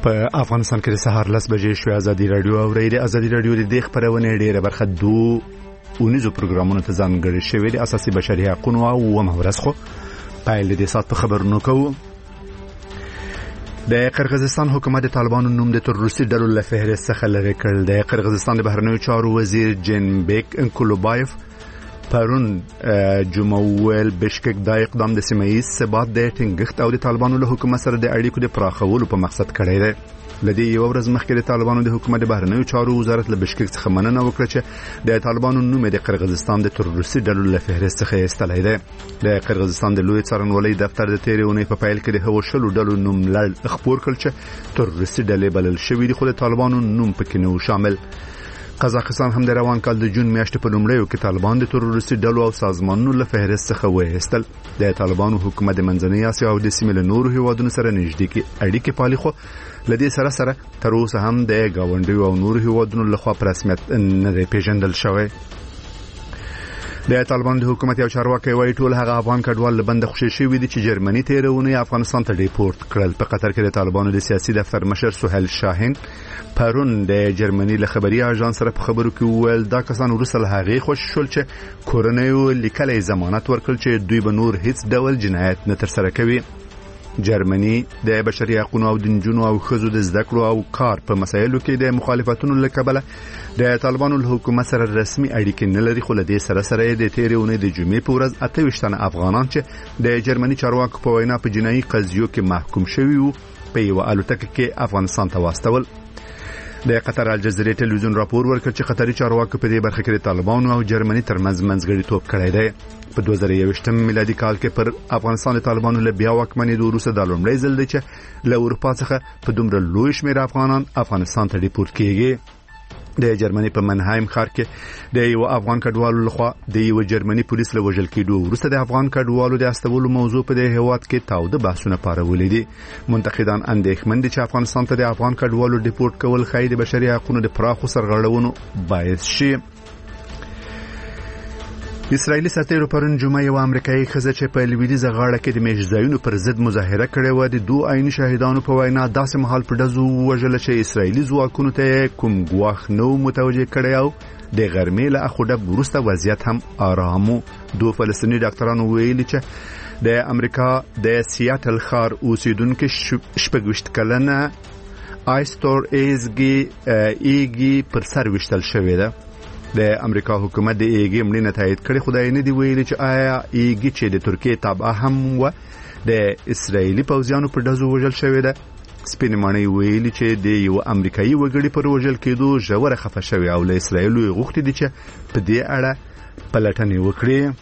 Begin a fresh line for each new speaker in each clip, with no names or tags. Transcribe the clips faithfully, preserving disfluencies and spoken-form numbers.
په افغانستان کې د سهار لس بجې شوې. ازادي رادیو اوري د ازادي رادیو د دې خبرونه ډیره برخه دوه اونیزو پروګرامونو ته ځانګړي شوی د اساسي بشري حقوقو او مهورس خو پایل د سات په خبرونو کوو. د قرغیزستان حکومت د طالبانو نوم د تروریستي ډلو له فهرست څخه لرې کړ. د قرغیزستان د بهرنیو چارو وزیر جنبیک انکولوبایف پرون جمعویل بشکک دا اقدام د سیمه‌ایز ثبات د ټینګښت او د طالبانو له حکومت سره د اړیکو د پراخولو په مقصد کړی دی. لدی یو ورځ مخکې د طالبانو د حکومت د بهرنیو چارو وزارت له بشکک څخه مننه وکړه چې د طالبانو نوم د قرغیزستان د تروریستي ډلو له فهرست څخه ایستلی دی. د قرغیزستان د لوی څارنوالۍ دفتر د تیرې اونۍ په پیل کې د هغو شلو ډلو نوم لړ خپور کړ چې تروریستي ډلې بلل شوي دي، خو د طالبانو نوم پکې نه و شامل. قزاقستان هم د روان کال د جون میاشتې په لومړیو کې طالبان د تروریستي ډلو او سازمانونو له فهرست څخه وایستل. د طالبانو حکومت د منځنۍ اسیا او د سیمې له نورو هیوادونو سره نږدې اړیکې پالي، خو لدې سره سره تر اوسه هم د گاونډیو او نورو هیوادونو لخوا په رسمیت نه دی پیژندل شوی. د طالبان د حکومت یو چارواکي وایي ټول هغه افغان کډوال له بند خوشي شوي دي چې جرمني تیرونه افغانستان ته ډیپورت کړل. په قطر کې د طالبانو د سیاسي دفتر مشر سهیل شاهین پرون د جرمني له خبري اژانس سره په خبرو کې وویل دا کسان وروسته له هغې خوش شول چې کورنیو لیکلې ضمانت ورکړل چې دوی به نور هیڅ ډول جنایت نه ترسره کوي. جرمني د بشري حقوقو او د نجونو او ښځو د زده کړو او کار په مسایلو کې د مخالفتونو له کبله د طالبانو له حکومت سره رسمي اړیکې نه لري، خو له دې سره سره د تیرې اونۍ د جمعې په ورځ اته ویشت تنه افغانان چې د جرمني چارواکو په وینا په جنایي قضیو کې محکوم شوي وو په یوه الوتکه کې افغانستان ته واستول. د قطر الجزیرې ټلویزیون راپور ورکړ چې قطري چارواکو په دې برخه کې د طالبانو او جرمني ترمنځ منځګړیتوب کړی دی. په دوه زره یوویشتم میلادي کال کې پر افغانستان د طالبانو له بیا واکمنۍ وروسته د لومړی ځل دی چې له اروپا څخه په دومره لوی شمېر افغانان افغانستان ته ډیپورت کیږي. د جرمني په منهایم ښار کې د یو افغان کډوالو لخوا د یو جرمني پولیس له وژل کېدو وروسته د افغان کډوالو د استولو موضوع په دې هیواد کې تاوده بحثونه پارولې دي. منتقدان اندېښمن دي چې افغانستان ته د افغان کډوالو ډیپورت کول ښایي د بشري حقوقو د پراخو سرغړونو باعث شي. اسرائیلي سرتیرو پرون جمعه یو امریکایي ښځه چې په لویدیځه غاړه کې د میشځایونو پر ضد مظاهره کړې و د دوه عیني شهیدانو په وینا داسې مهال په ډزو وژل چې اسرائیلي ځواکونو ته کوم ګواښ نه متوجه کړی او د غرمې له اخوډب وروسته وضعیت هم آرامو. دوه فلسطیني ډاکټرانو ویلي چې د امریکا د سیاتل ښار اوسیدونکو شپږ ویشت کلنه آیستور ایزګي ایګي پر سر وشتل شوې ده. د امریکا حکومت د ایګي مړینه تایید کړې، خدای نه دی ویلي چې آیا ایګي چې د ترکیې تابع هم و د اسرائیلي پوځیانو په ډزو وژل شوې ده. سپین ماڼۍ ویلي چې د یو امریکایي وګړي پر وژل کېدو ژوره خفه شوې او له اسرائیل یې غوښتي دي چې په دې اړه پلټنې وکړي.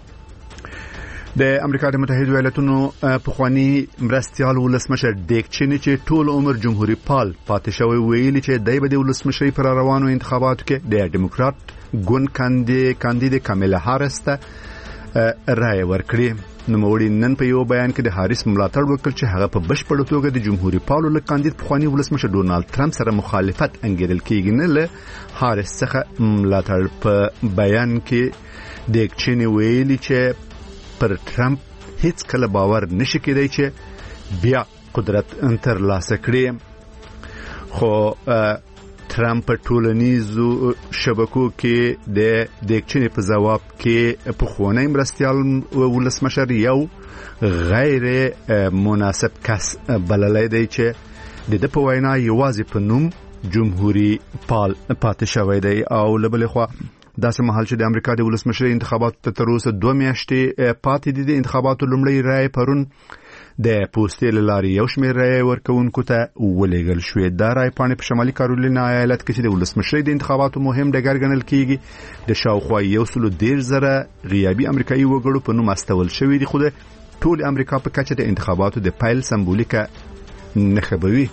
د امریکا د متحده ایالاتونو پخوانی مرستيال ولسمشر ډیک چینی چې ټول عمر جمهوریت پال پاتې شوی ویلي چې دای به د ولسمشرۍ پر روانو انتخاباتو کې د ډیموکرات ګوند کاندید کاندید کاملا هاریس ته رائے ورکړي. نوموړي نن په یو بیان کې د هاریس ملاتړ وکړ چې هغه په بشپړ توګه د جمهوریت پالو له کاندید پخوانی ولسمشر ډونالد ټرمپ سره مخالفت انګیرل کېږي. نه له هاریس څخه ملاتړ. په بیان کې ډیک چینی ویلي چې پر ټرمپ هیڅ کله باور نشي کېدای چې بیا قدرت تر لاسه کړي، خو ټرمپ په ټولنیزو شبکو کې د ډیکچنې په جواب کې په خونې مرستيال ولسمشر یو غیر مناسب کس بللی دی چې د په وینا یوازې په نوم جمهوریت پال پاتې شوی دی. او لبل خو داسې مهال چې د امریکا د ولسمشرۍ انتخاباتو ته تر اوسه دوه میاشتې پاتې دي. د انتخاباتو لومړۍ رائے پرون د پوسټې له لارې یو شمېر رائے ورکوونکو ته ولېږل شوې. دا رائے پاڼې په شمالي کارولینا ایالت کې چې د ولسمشرۍ د انتخاباتو مهم ډګر ګڼل کېږي د شاوخوا یو سلو دېرش زره غیابي امریکایي وګړو په نوم استول شوي دي، خو د ټول امریکا په کچه د انتخاباتو د پیل سمبولیکه نښه به وي.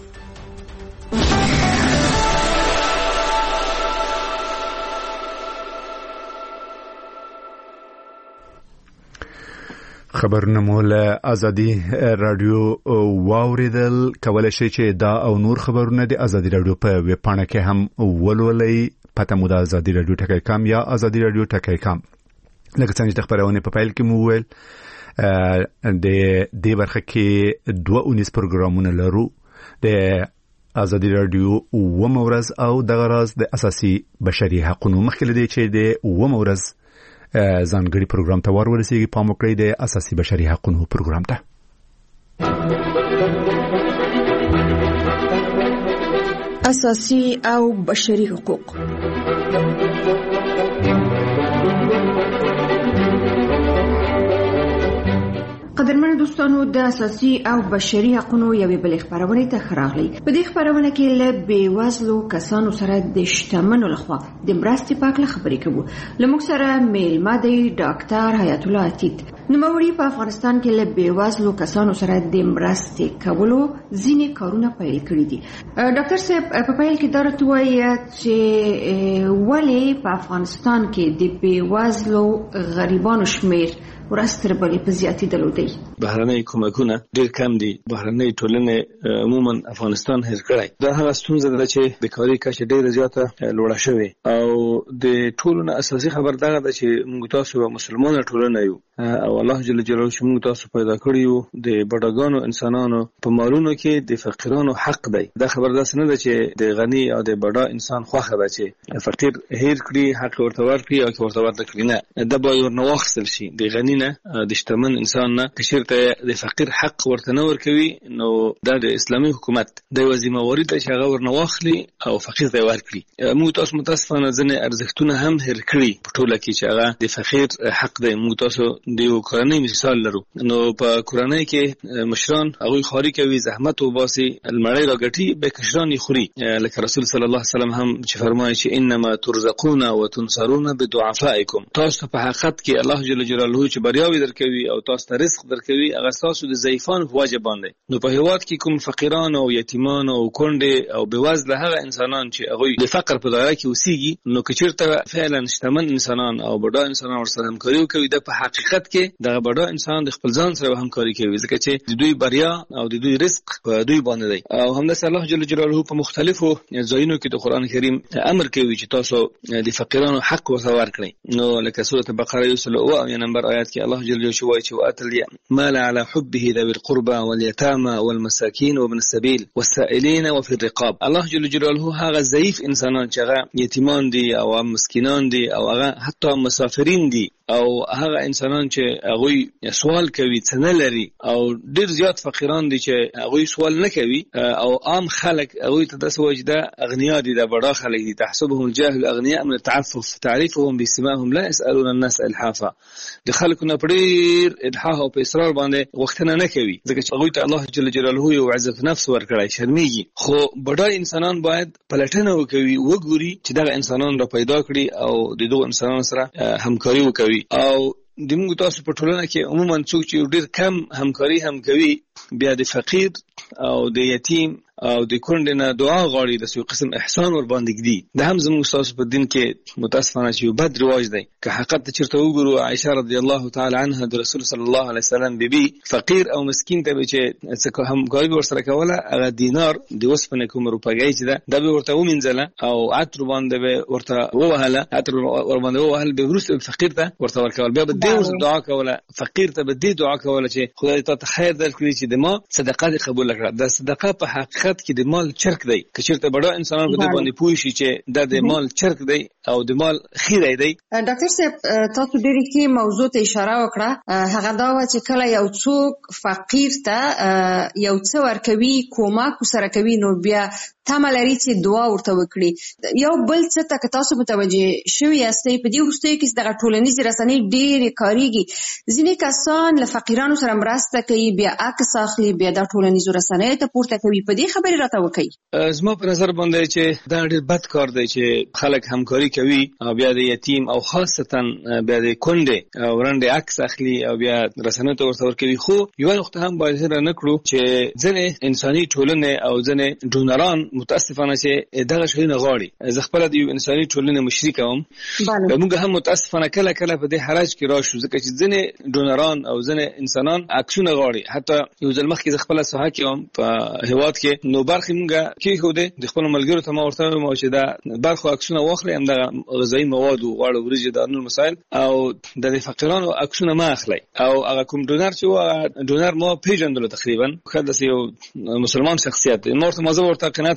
خبرونه مول ازادي رادیو واوریدل. کولای شئ چې دا او نور خبرونه د ازادي رادیو په ویب پاڼه کې هم ولولئ. پته مو د ازادي رادیو ټکی کام یا ازادي رادیو ټکی کام. لکه څنګه چې خبرونه په پیل کې مو ویل د دې برخه کې دوه اونیز پروګرامونه لرو. د ازادي رادیو و مورز او د غراز د اساسي بشري حقوقو مخکې لدی چې د و مورز ځانګړي پروګرام ته ورورسېږي پام وکړئ د اساسي بشري حقوقو پروګرام ته.
اساسي او بشري حقوق قدرمن دوستانو د اساسي او بشري حقوقو یوې بلې خبرونه ته خراغلي. په دې خبرونه کې له بیوزلو کسانو سره د شتمنو لخوا د مرستې په اړه خبرې کوو. لموږ سره میلمه دی ډاکټر حیات الله عتیق. نوموړي په افغانستان کې له بیوزلو کسانو سره د مرستې کولو ځینې کارونه پیل کړي دي. ډاکټر صاحب په پیل کې دا راته وایي چې ولې په افغانستان کې د بیوزلو غریبانو شمیر ورستر بلې په زیاتېدلو دی؟
بهرنۍ کومکونه ډېر کم دي. بهرنۍ ټولنې عموما افغانستان هېر کړی. دا هغه ستونزه ده چې بیکاري کچه ډېره زیاته لوړه شوې او د ټولو نه اساسي خبر دغه ده چې موږ تاسو یوه مسلمانه ټولنه یو او الله جل جلاله چې موږ تاسو پیدا کړي یو د بډاګانو انسانانو په مالونو کې د فقیرانو حق دی. دا خبر داسې نه ده چې د غني او د بډا انسان خوښه ده چې فقیر هېر کړي حق ورته ورکړي او ورته ورته کړي. نه، دا باید ورنه واخیستل شي. د غني نه د شتمن انسان نه که چېرته د فقیر حق ورته نه ورکوي نو دا د اسلامي حکومت د یوه ذمهواري ده چې هغه ورنه واخلي او فقیر ته یې ورکړي. موږ تاسو متاسفانه ځینې ارزښتونه هم هېر کړي په ټوله کې چې هغه د فقیر حق دی. موږ تاسو د یو کورنۍ مثال لرو. نو په کورنۍ کې مشران هغوی خواري کوي، زحمت وباسي، المړی راګټي، به کشران یې خوري. لکه رسول صلی الله علیه وسلم هم چې فرمایي چې انما ترزقون وتنصرون بدعفائکم. تاسو په حقیقت کې الله جل جلاله چې بریاوي درکوي او تاسو ته رزق درکوي هغه تاسو د ضعیفانو په وجه باندې. نو په هېواد کې کوم فقیران او یتیمان او کونډې او بېوزله هغه انسانان چې هغوی د فقر په دایره کې اوسېږي نو که چېرته فعلا شتمن انسانان او بډا انسانان ورسره همکاري وکوي دا په حقیقت کې دغه بډا انسان د خپل ځان سره همکاري کوي ځکه چې د دوی بریا او د دوی رزق په دوی باندې دی. او همداسې الله جل جلاله په مختلفو ځایونو کې د قرآن کریم امر کوي چې تاسو د فقیرانو حق ورته ورکړئ. نو لکه سورة بقره یو سل اوه اویا نمبر آیات کې الله جل جلاله وایي چې وآتل مال على حبه ذوي القربى واليتامى والمساكين وابن السبيل والسائلين وفي الرقاب. الله جل جلاله هغه ضعیف انسانان چې هغه یتیمان دي او مسکینان دي او هغه حتی مسافرین دي او هغه انسانان چې هغوی سوال کوي څه نه لري او ډېر زیات فقیران دي چې هغوی سوال نه کوي او عام خلک هغوی ته داسې وایي چې دا اغنیا دي، دا بډا خلک دي. تحسبهم الجاهل اغنیاء من التعفف تعریفهم بسماهم لا يسألون الناس الحافا. د خلکو نه په ډېر الحاح او په اصرار باندې غوښتنه نه کوي ځکه چې هغوی ته الله جل جلاله یو عزت نفس ورکړی، شرمېږي. خو بډا انسانان باید پلټنه وکوي، وګوري چې دغه انسانان را پیدا کړي او د دغو انسانانو سره همکاري وکوي. او د موږ تاسو په ټولنه کې عموما څوک چې ډېر کم همکاري هم کوي بیا د فقیر او د یتیم او د کونډې نه دعا غواړي، د یو قسم احسان ور باندې ږدي. دا هم زموږ ستاسو په دین کې متاسفانه چې یو بد رواج دی. که حقیقت ته چېرته وګورو عایشه رضی الله تعالی عنها د رسول صلی الله علیه وسلم بیبي فقیر او مسکین ته به چې څه همکاري به ورسره کوله هغه دینار د اوسپنې کومه روپګۍ چې ده دا به ورته ومینځله او عطر باندې به ورته ووهله، عطر ور باندې ووهل به وروسته فقیر ته ورته ورکول. بیا به دې ورته دعا کوله، فقیر ته به دې دعا کوله چې خدای تا ته خیر درکړي چې د ما صدقه دې قبول کړه. دا صدقه په حقیقت کې د مال چرک دی. که چېرته بډا انسانان په دې باندې پوه شي چې دا د مال چرک دی او د مال خیری دی.
ډاکټر صاحب تاسو ډېرې ښې موضوع ته اشاره وکړه. هغه دا وه چې کله یو څوک فقیر ته یو څه ورکوي، کومک ورسره کوي، نو بیا تمه لري چې دعا ورته وکړي. یو بل څه ته که تاسو متوجه شوي یاستئ په دې وروستیو کې دغه ټولنیزې رسنۍ ډېرې کارېږي. ځینې کسان له فقیرانو سره مرسته کوي، بیا عکس اخلي، بیا دا ټولنیزو رسنیو ته پورته کوي. په دې خبرې راته وکړئ.
زما په نظر باندې چې دا ډېر بد کار دی چې خلک همکاري کوي او بیا د یتیم او خاصتا بیا د کونډې او رنډې عکس اخلي او بیا رسنیو ته ورته ورکوي. خو یوه نقطه هم باید هېره نه کړو چې ځینې انساني ټولنې او ځینې ډونران متاسفانه چې دغه شیونه غواړي. زه خپله د یو انساني ټولنې مشري کوم. موږ هم متاسفانه کله کله په دې حرج کې راشو ځکه چې ځینې ډونران او ځینې انسانان عکسونه غواړي. حتی یو ځل مخکې زه خپله ساحه کې وم په هېواد کې، نو برخې موږ کېښودې د خپلو ملګرو ته ما ورته وویل چې دا برخو عکسونه واخلئ، همدغه غذایي مواد و غوړ وریجې دا نور مسایل او د دې فقیرانو عکسونه مه اخلئ. او هغه کوم ډونر چې و هغه ډونر ما پېژندلو تقریبا ښه داسې یو مسلمان شخصیت دی. ما ورته ما زه ورته قناعت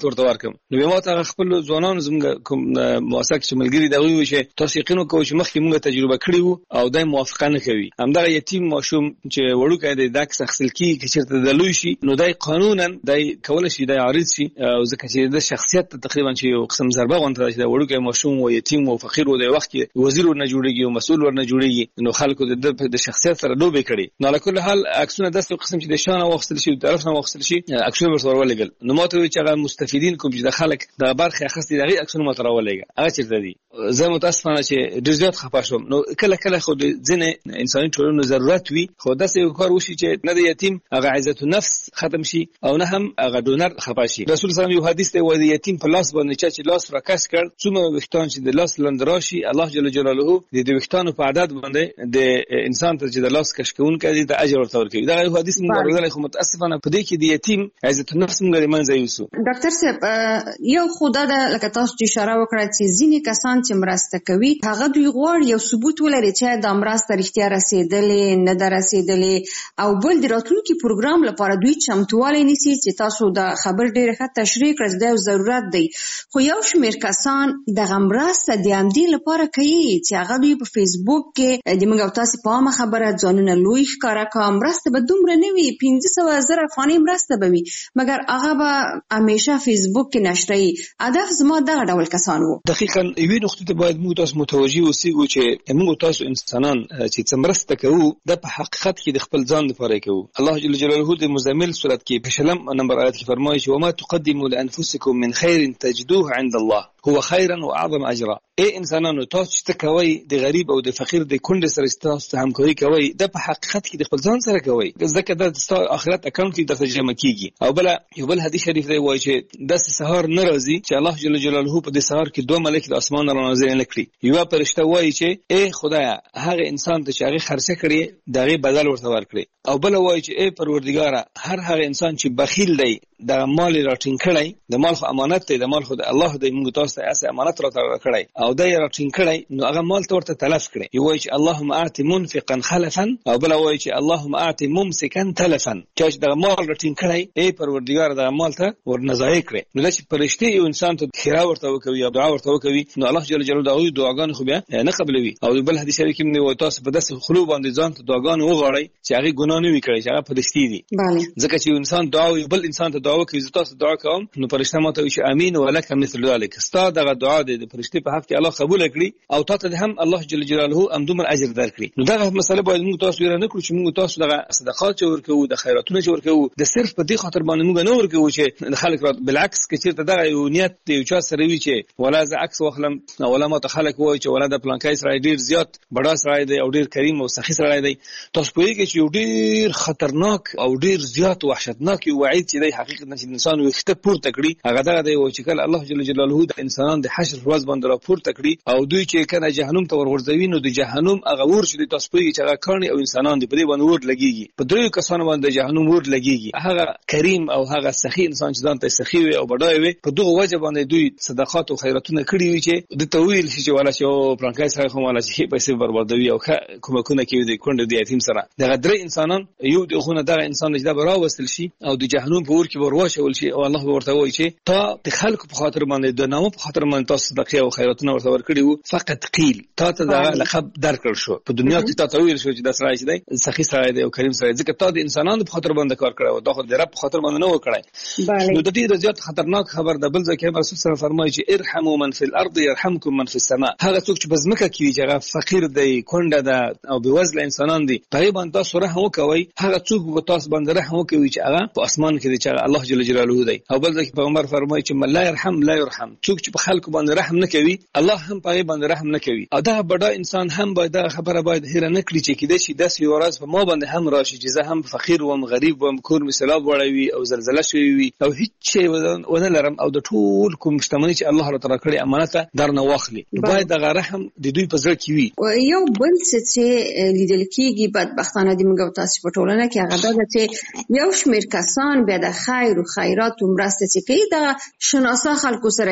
ورته ورکم. نو ما ته خپل ځوانان زموږ کوم مواسسه چې ملګری دا وی چې تاسو یقین وکړئ چې مخکې موږ تجربه کړې وو او دای موافقه نه کوي. همدغه یتیم ماشوم چې وړوکی دی دا کس خپل کی چې چیرته د لوی شي نو دای قانونا دای کول شي دای عارض شي او ځکه چې د شخصیت تقریبا چې یو قسم ضربه غونډه چې وړوکی ماشوم او یتیم او فقیر و د وخت کې وزیر ورنه جوړیږي او مسؤل ورنه جوړیږي نو خلکو د شخصیت سره دوبه کړي. نو علاوه حال عکسونه داسې قسم چې د شان واخستل شي او طرف نه واخستل شي عکسونه ورسره ولګل. نو ماته وی چې هغه مستفیدین کوم چې د خلک د برخه اخستې دغه عکسونه ماته راولېګا هغه چیرته دي. زه متاسفانه چې ډېر زیات خپه شوم. نو کله کله خو د ځینې انساني ټولنو ضرورت وي خو داسې یو کار وشي چې نه د یتیم هغه عزت النفس ختم شي او نه هم هغه ډونر خپه شي. رسول الله یو حدیث دی وایي یتیم په لاس باندې چې لاس راکس کړ څومره وختان چې د لاس لندراشي الله جل جلاله د وختانو په عدد باندې د انسان ته چې د لاس کشکون کوي د اجر ورته ورکوي. دا یو حدیث موږ ورغلی خو متاسفانه په دې کې د یتیم عزت النفس موږ لري منځ یوسو.
ډاکټر صاحب یو خدای د لکه تاسو چې اشاره وکړه چې ځینې کسان چې مرسته کوي هغه دوی غواړي یو ثبوت ولري چې دا مرسته رښتیا رسیدلې نه ده رسیدلې او بل د راتلونکي پروګرام لپاره دوی چمتووالی نیسي چې تاسو د خبر ډېر ښه تشریح کړئ دا ضرورت دی. خو یو شمېر کسان دغه مرسته د همدې لپاره کوي چې هغه دوی په فیسبوک کې د موږ او تاسو په عامه خبره ځانونه لوی ښکاره کوي مرسته به دومره نه وي پنځه سوه زره افغانۍ مرسته به وي مګر هغه به همیشه فیسبوک کې نشري. هدف زما دغه ډول کسان وو.
دقیقاً یوې نقطې ته باید موږ تاسو متوجي اوسېږو چې موږ تاسو انسانان چې څه مرسته کوو د په حقیقت کې د خپل ځان لپاره کوو. الله جل جلاله د مزمل سورت کې په شلم نمبر آیت کې فرمایي چې وما تقدموا لانفسکم من خیر تجدوه عند الله هو خيرا واعظم اجرا. اے انسانانو تاسو چې کوي د غریب او د فقیر د کونډې سره تاسو همکاري کوي د په حقیقت کې د خپل ځان سره کوي ځکه د آخرت اکاونټ کې د ترجمه کیږي. او بل یو بل حدیث شریف دی وایي چې د سحر ناراضي چې الله جل جلاله په دې سحر کې دوه ملائکه د اسمان را نازل نکړي. یو فرشته وایي چې اے خدایا هغه انسان ته چې هغه خرڅه کړي دغه بدل ورته ورکړي. او بل وایي چې اے پروردګار هر هغه انسان چې بخیل دی د مال راټینګ کړي د مال خو امانت دی د مال خو د الله د موږ تاسو ته اسه امانت را کړی او د راټینګ کړي نو هغه مال ورته تلف کړي. یو وایي چې اللهم اعط منفقا خلفا او بل وایي چې اللهم اعط ممسكا تلفا چې د مال راټینګ کړي اے پروردګار د مال ته ورنځای کړي. نو چې فرشتي یو انسان ته خیره ورته وکوي او دعا ورته وکوي نو الله جل جلاله دغه دعاګان خو بیا نه قبلوي. او بل حدیث شریف کې موږ تاسو په داسې خلو باندې ځان ته دعاګان وغواړي چې هغه ګناه نه وکړي چې هغه فرشتي دي. ځکه چې انسان دعا او بل انسان ته دعا وکړي تاسو دعا کوم نو فرشته ماته وي چې امين ولک مثل ذلك ستا دغه دعا د فرشتي په حق کې الله قبول کړي او تاسو هم الله جل جلاله هم دومره اجر درکړي. نو دغه مسله باید موږ تاسو ورنه کړو چې موږ تاسو دغه صدقات ورکوو د خیراتونه ورکوو د صرف په دې خاطر باندې موږ نه ورکوو چې خلک بالعکس کې چیرته دغه یو نیت دی چې سره وی چې ولا ز عکس واخلم ولا ما ته خلک وای چې ولا د پلانکای سره ډیر زیات بڑا سره دی او ډیر کریم او سخی سره دی. تاسو په دې کې چې ډیر خطرناک او ډیر زیات وحشتناک وعید چې دی حقیقت نه انسان وخته پورته کړی هغه دغه دی چې کله الله جل جلاله د انسانان د حشر ورځ باندې را پورته کړی او دوی چې کنه جهنم ته ورغورځوي نو د جهنم هغه ور شي تاسو په چې هغه کړنی او انسانان دی په دې باندې ور لګيږي په درې کسانو باندې جهنم ور لګيږي. هغه کریم او هغه سخی انسان چې ځان ته سخی وي او بډای وي په دغه وجه باندې دوی صدقات او خیراتونه کړی وي چې د تویل شي چې ولا شو پرانکای سره کوم ولا شي پیسې بربادوي او کومه کومه کې د کونډه د یتیم سره دغه درې انسانان یو دغه دغه انسان چې دا براوستل شي او د جهنم په ور کې ورواچول شي او الله ورته وایي چې تا د خلکو په خاطر باندې د نامو په خاطر باندې تاسو صدقه او خیراتونه ورته ورکړي وو فقط قیل تا ته دا لقب درکړ شو په دنیا کې تا ته ویل شو چې دا سړی دی سخی سړی دی او کریم سړی ځکه تا د انسانانو په خاطر باندې کار کړو دا خو د رب په خاطر باندې نه وکړای. نو د دې د زیات خطرناک خبر د بل ځکه رسول سره فرمایي چې ارحموا من فی الارض يرحمكم من فی السماء. هغه څوک چې بزمکه کې چې هغه فقیر دی کونډه ده او بوزله انسانان دي په باندې تاسو رحم وکوي هغه څوک په تاسو باندې رحم وکوي چې هغه په اسمان کې دی چې الله جل جلاله دی. او بل ځکه پیغمبر فرمایي چې من لا يرحم لا يرحم څوک چې په خلکو باندې رحم نه کوي الله هم په باندې رحم نه کوي. او دا بډا انسان هم باید دا خبره باید هیر نه کړی چې کده شي داس یو ورځ په ما باندې هم راشي چې زه هم فقیر وم غریب وم کور مثلا وړوي او زلزلہ شوی وي او هیڅ شی ونه لرم او د ټول کوم شتمنۍ چې الله تعالی کړی امانت درنه واخلي باید دا رحم د دوی په ځل کې وي.
یو بل څه چې لیدل کېږي بدبختانه د موږ تاسو په ټولنه کې هغه دا چې یو شمېر کسان به د خیر او خیرات او مرسته چې کوي دا شناسا خلکو سره کوي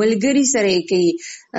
ملګری سره کوي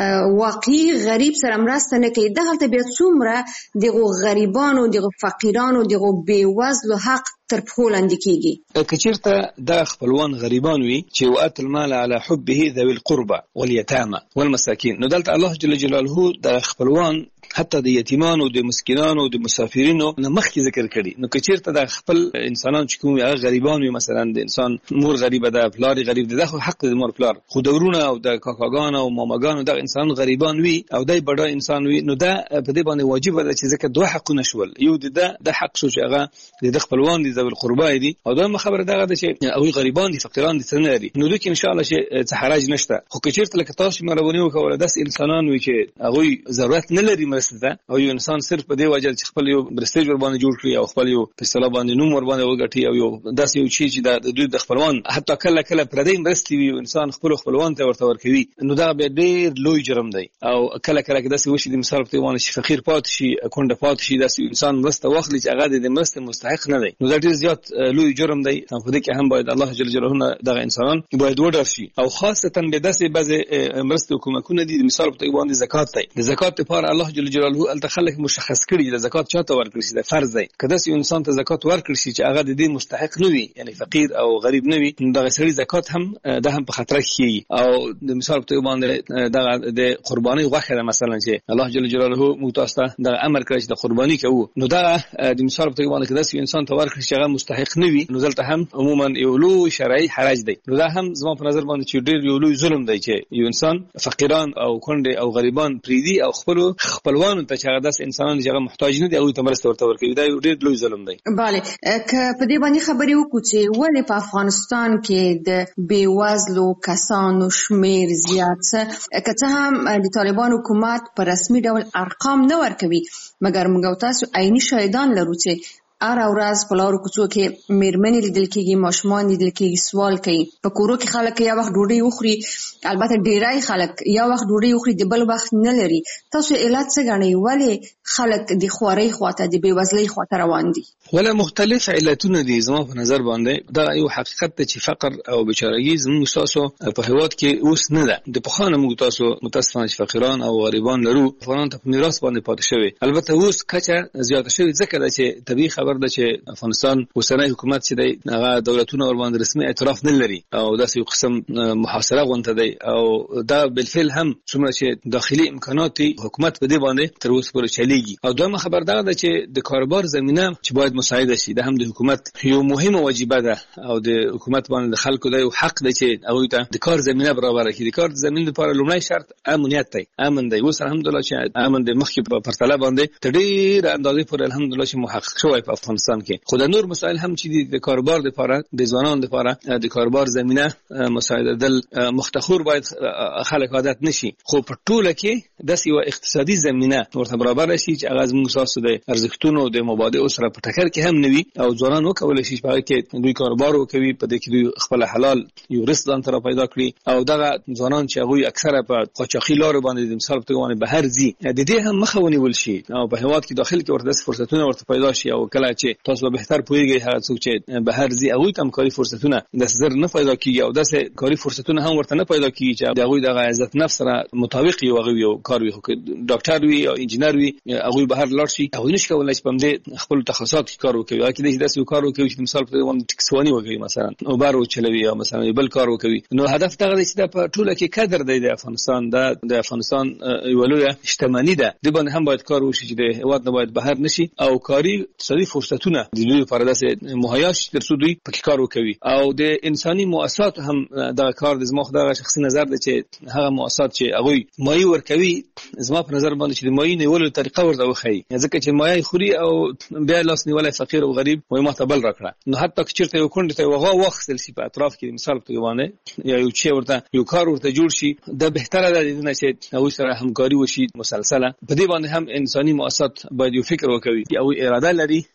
واقعي غریب سره مرسته نه کوي دغه ته بیا څومره دغه غریبانو دغه فقیرانو دغه بیوزلو حق تر پښو لاندې کیږي.
کچیرته د خپلوان غریبان وي چې وات المال على حبه ذوي القربى واليتامى والمساكين، نو دلته الله جل جلاله د خپلوان حتی د یتیمانو د مسکینانو د مسافرینو نه مخکې ذکر کړي. نو کچیرته د خپل انسانان چې کوم هغه غریبان وي، مثلا د انسان مور غریبه ده، پلار غریب ده، خو حق د مور پلار، خو دورونه او د کاکاګان او ماماګان د انسان غریبان وي او دای بډا انسان وي، نو دا په دې باندې واجب ده چې ځکه دوه حقونه شول. یو د د حق شو چې هغه د خپلوان دي ذوي القربى دي، او دا خبره دغه ده چې او غریبان دي فقیران دي څنګه دي، نو دوی ان شاء الله چې څه حرج نشته. خو کچیرته لکه تاسو مروونی وکول داس انسانان وي چې هغه ضرورت نه لري مرسته، او یو انسان صرف په دې وجه چې خپل یو برستیج ور باندې جوړ کړي او خپل یو په اصطلاح باندې نوم ور باندې وګټي، او یو داس یو شی چې د دوی د خپلوان حتی کله کله پردې مرستي وي انسان خپل خپلوان ته ورته ورکوي، نو دا به ډیر لوی جرم دی. او کله کله داسې وشي د مثال په توګه چې فقیر پات شي، کونډه پات شي، داسې انسان مرسته واخلي چې هغه د مرسته مستحق نه دی، نو دا ډیر زیات لوی جرم دی. په دې کې هم باید الله جل جلاله دغه انسانان باید وډار شي، او خاصه به داسې بعض مرسته حکومتونه دي. مثال په توګه باندې زکات دی، د زکات لپاره الله جل جلاله التخلق مشخص کړي د زکات چاته ورکړي شي، د فرض دی. کله چې انسان ته زکات ورکړي شي چې هغه د دې مستحق نه وي، یعنی فقیر او غریب نه وي، دغه سړي زکات هم د هم په خطر کې. او د مثال په توګه باندې دغه د قرباني غوښه مثلا چې الله جل جلاله متاسته د امر کړی چې د قرباني کوو، نو دا د مثال په توګه باندې کله چې انسان ته ورکړي چې هغه مستحق نه وي، نو دلته هم عموما یو لوی شرعي حرج دی. نو دا هم زما په نظر باندې چې ډیر یو لوی ظلم دی چې یو انسان فقیران او کونډه او غریبان پریدي او خپل خپلوانو ته چې هغه داس انسانان چې هغه محتاج نه دي او ته مرسته ورته ورکوي، دا یو ډیر لوی ظلم دی.
bale که په دې باندې خبرې وکړو چې ولې په افغانستان کې د بیوزلو کسانو شمیر زیات څه که څه هم د طالبان حکومت په رسمي ډول ارقام نه ورکوي، مګر موږ تاسو عیني شاهدان لرو چې هر ورځ په لارو کوڅو کې میرمنې لیدل کېږي، ماشومان لیدل کېږي، سوال کوي. په کورو کې خلک یا وخت ډوډۍ وخوري، البته ډیری خلک یا وخت ډوډۍ وخوري د بل وخت نه لري. تاسو علت څه ګڼئ ولې خلک د خوارۍ خواته د بیوزلۍ خواته روان دي؟
ولا مختلف علتونه دي. زما په نظر باندې دا یو حقیقت دی چې فقر او بیچارهګي زموږ تاسو په هیواد کې اوس نه ده. د پخوانه موږ تاسو متاسفانه فقیران او غریبان لرو، افغانان ته په میراث باندې پاتې شوی. البته اوس کچه زیاته شوی ځکه چې طبيعي خبر ده چې افغانستان اوسنی حکومت چې دی هغه دولتونه ور باندې رسمي اعتراف نه لري، او داسې یو قسم محاصره غونډه دی، او دا بالفعل هم څومره چې داخلي امکانات حکومت په دې باندې تر اوسه پورې چلیږي. او دویمه خبر دا ده چې د کاروبار زمينه چې باید مساعده شي، دا هم د حکومت یو مهمه واجبه ده، او د حکومت باندې د خلکو د یو حق دی چې هغه ته د کار زمينه برابر کړي. د کار زمينه لپاره لومړی شرط امنیت دی. امن دی. اوس الحمدلله چې امن د مخکې په پرتله باندې تدیر اندازې پورې الحمدلله چې محقق شوی په افغانستان کې. خو د نور مسائل هم چې د کاروبار لپاره د ځوانانو لپاره د کاروبار زمينه مساعده دل مختخور باید خلک عادت نشي، خو په ټوله کې د یو اقتصادي زمينه ورته برابر شي چې هغه موږ تاسو د ارزښتونو د مبادئ سره په ټکر کې هم نوي، او ځوانان وکولای شي په کې دوی کاروبار وکوي، په دې کې دوی خپل حلال یو رزق ځان ته پیدا کړي. او دغه ځوانان چې هغه اکثره په قاچاقي لارو باندې د مثال په توګه بهر ځي، د دې هم مخه ونیول شي، او په هیواد کې داخل کې ورته فرصتونه ورته پیدا شي. او کله چې تاسو به بهتر پوهیږئ هغه څوک چې بهر ځي هغه تم کاری فرصتونه د زر نه پیدا کیږي، او داسې کاری فرصتونه هم ورته نه پیدا کیږي چې هغه د عزت نفس سره مطابق یو هغه یو کار وي، ډاکټر وي او انجینر وي، هغه بهر لاړ شي، هغه نشي کولای چې په دې خپل تخصصات کې کار وکړي. هغه کې داسې کار وکړي چې مثال په توګه ټکسوانی وکړي، مثلا او بار وچلوي، یا مثلا بل کار وکړي. نو هدف دغه دی چې په ټوله کې قدر دی د افغانستان د افغانستان یو لوی شتمنۍ ده، د باندې هم باید کار وشي چې د هیواد نه باید بهر نشي، او کاری اقتصادي فرصتونه د دوی لپاره داسې مهیا شي ترڅو دوی په کار وکړي. او د انساني مؤسسات هم دا کار د زما خدای شخصي نظر دی چې هغه مؤسسات چې هغه مایي ورکوي، زما په نظر باندې چې د مایي نیولو طریقه ورته وخی، ځکه چې مایي خوري او بیا لاس نیولای فقیر او غریب وای ما ته بل راکړه. نو حتی که چیرته یو کونډه ته وغه وخت سي په اطراف کې مثال په توګه یا یو چی ورته یو کار ورته جوړ شي، دا بهتره ده د چې هغه سره همکاري وشي مسلسله. په دې باندې هم انساني مؤسسات باید یو فکر وکړي او اراده لري،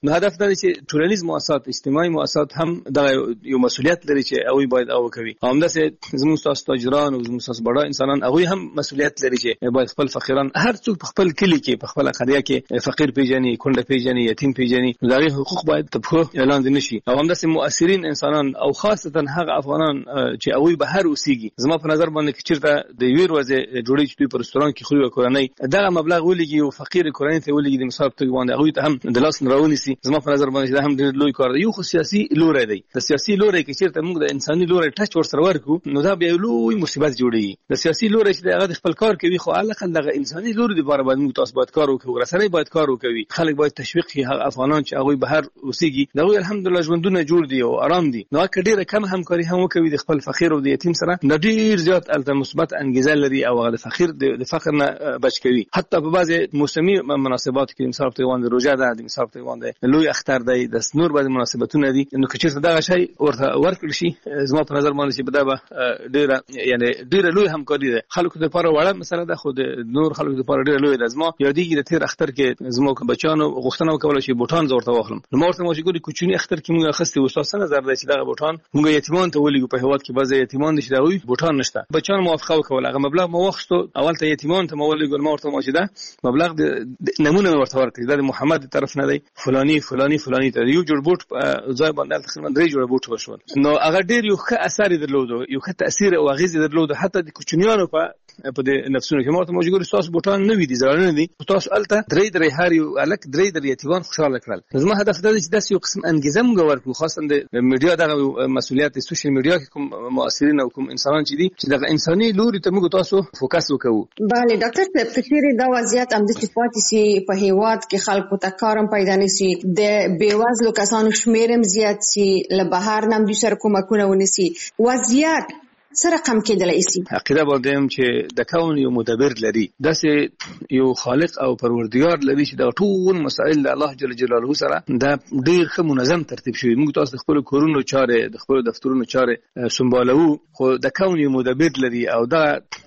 نو هدف دا چې ټولنیز مؤسسات اجتماعي مؤسسات هم دا یو مسؤلیت لري چې هغه باید او کوي همدا چې زموږ تاسو تاجران او زموږ تاسو بڑا انسانان هغه هم مسؤلیت لري چې باید خپل فقیران هر څوک په خپل کلی کې په خپل قريه کې فقیر پیژني کونډه پیژني یتیم پیژني دغه حقوق باید په اعلان دي نشي او همدا چې مؤثرین انسانان او خاصتا هغه افغانان چې هغه به هر اوسېږي زما په نظر باندې چې چیرته د ویر وځي جوړی چې په رستوران کې خوري کورنۍ دغه مبلغ ولګي او فقیر کورنۍ ته ولګي د مثال په باندې هغه ته هم د لاس راونی سي زما په نظر باندې دا هم ډېر لوی کار دی یو خو سیاسي لوري دی د سیاسي لوري کې چیرته موږ د انساني لوري ټچ ور سره ورکو نو دا به لوی مصیبت جوړي د سیاسي لوري چې هغه خپل کار کوي خو علاقه دغه انساني لوري د بار باندې موږ تاسو باید کار وکړو رسنۍ باید کار وکړي خلک باید تشویق شي هغه افغانان چې هغه به هر اوسېږي دغه الحمدلله ژوندونه جوړ دي او آرام دي نو کډیره کم همکاري هم وکوي د خپل فقیر او د یتیم سره د ډیر زیات الته مثبت انګیزه لري او هغه فقیر د فقر نه بچ کوي حتی په بعضي موسمي مناسبات کې مثال په وانه روزه ده د مثال په وانه لوی اختر دی د نور بعضي مناسبتونه دي نو که چیرته دغه شی ورته ورکړي شي زما په نظر باندې چې بده ډیره یعنی ډیره لوی همکاري ده خلکو د لپاره وړه مثلا د خود نور خلکو د لپاره ډیره لوی ده زما یادېږي د تیر اختر کې زما بچانو غوښتنه وکوله چې بوټان زورته واخلم نو مورته مو چې ګوري کوچنی اختر کې موږ اخستي استاد نظر دی چې دغه بوټان موږ یتیمان ته ولګو په هواد کې بعضی یتیمان نشي دغوی بوټان نشته بچان موافقه وکوله هغه مبلغ مو واخستو اول ته یتیمان ته مو ولګو مورته مو چې دا مبلغ د نمونه ورته ورکړي د محمد طرف نه دی فلانی فلانی فلانی ته یو جوړ بوټ ځای باندې تقریبا درې جوړ بوټ وشول نو هغه ډیر یو ښه اثر درلود یو ښه تاثیر او غیزه درلود حتی د کوچنیانو په په د نفسونو کې مورته موجود تاسو بوټان نه وي دي زړه نه دي تاسو الته درې درې هر یو الک درې درې یتیمان خوشاله کړل زما هدف دا دی چې داسې یو قسم انګیزه موږ ورکړو خاصه د میډیا دغه مسؤلیت د سوشل میډیا کې کوم مؤثرین او کوم انسانان چې دي چې دغه انساني لوري ته موږ تاسو فوکس وکړو
bale ډاکټر صاحب کثیر دا وضعیت هم د صفات سي په هیواد کې خلکو ته کارم پیدا نشي د بیوازلو کسانو شمیرم زیات سي له بهر نم د سر کومکونه ونسي وضعیت سره کم کېدلای شي
عقیده باندې چې د کون یو مدبر لري داسې یو خالق او پروردگار لري چې د ټول مسائل د الله جل جلاله سره د ډیر ښه منظم ترتیب شوی موږ تاسو خپل کورونو چارې د خپل دفترونو چارې سمبالو خو د کون یو مدبر لري او دا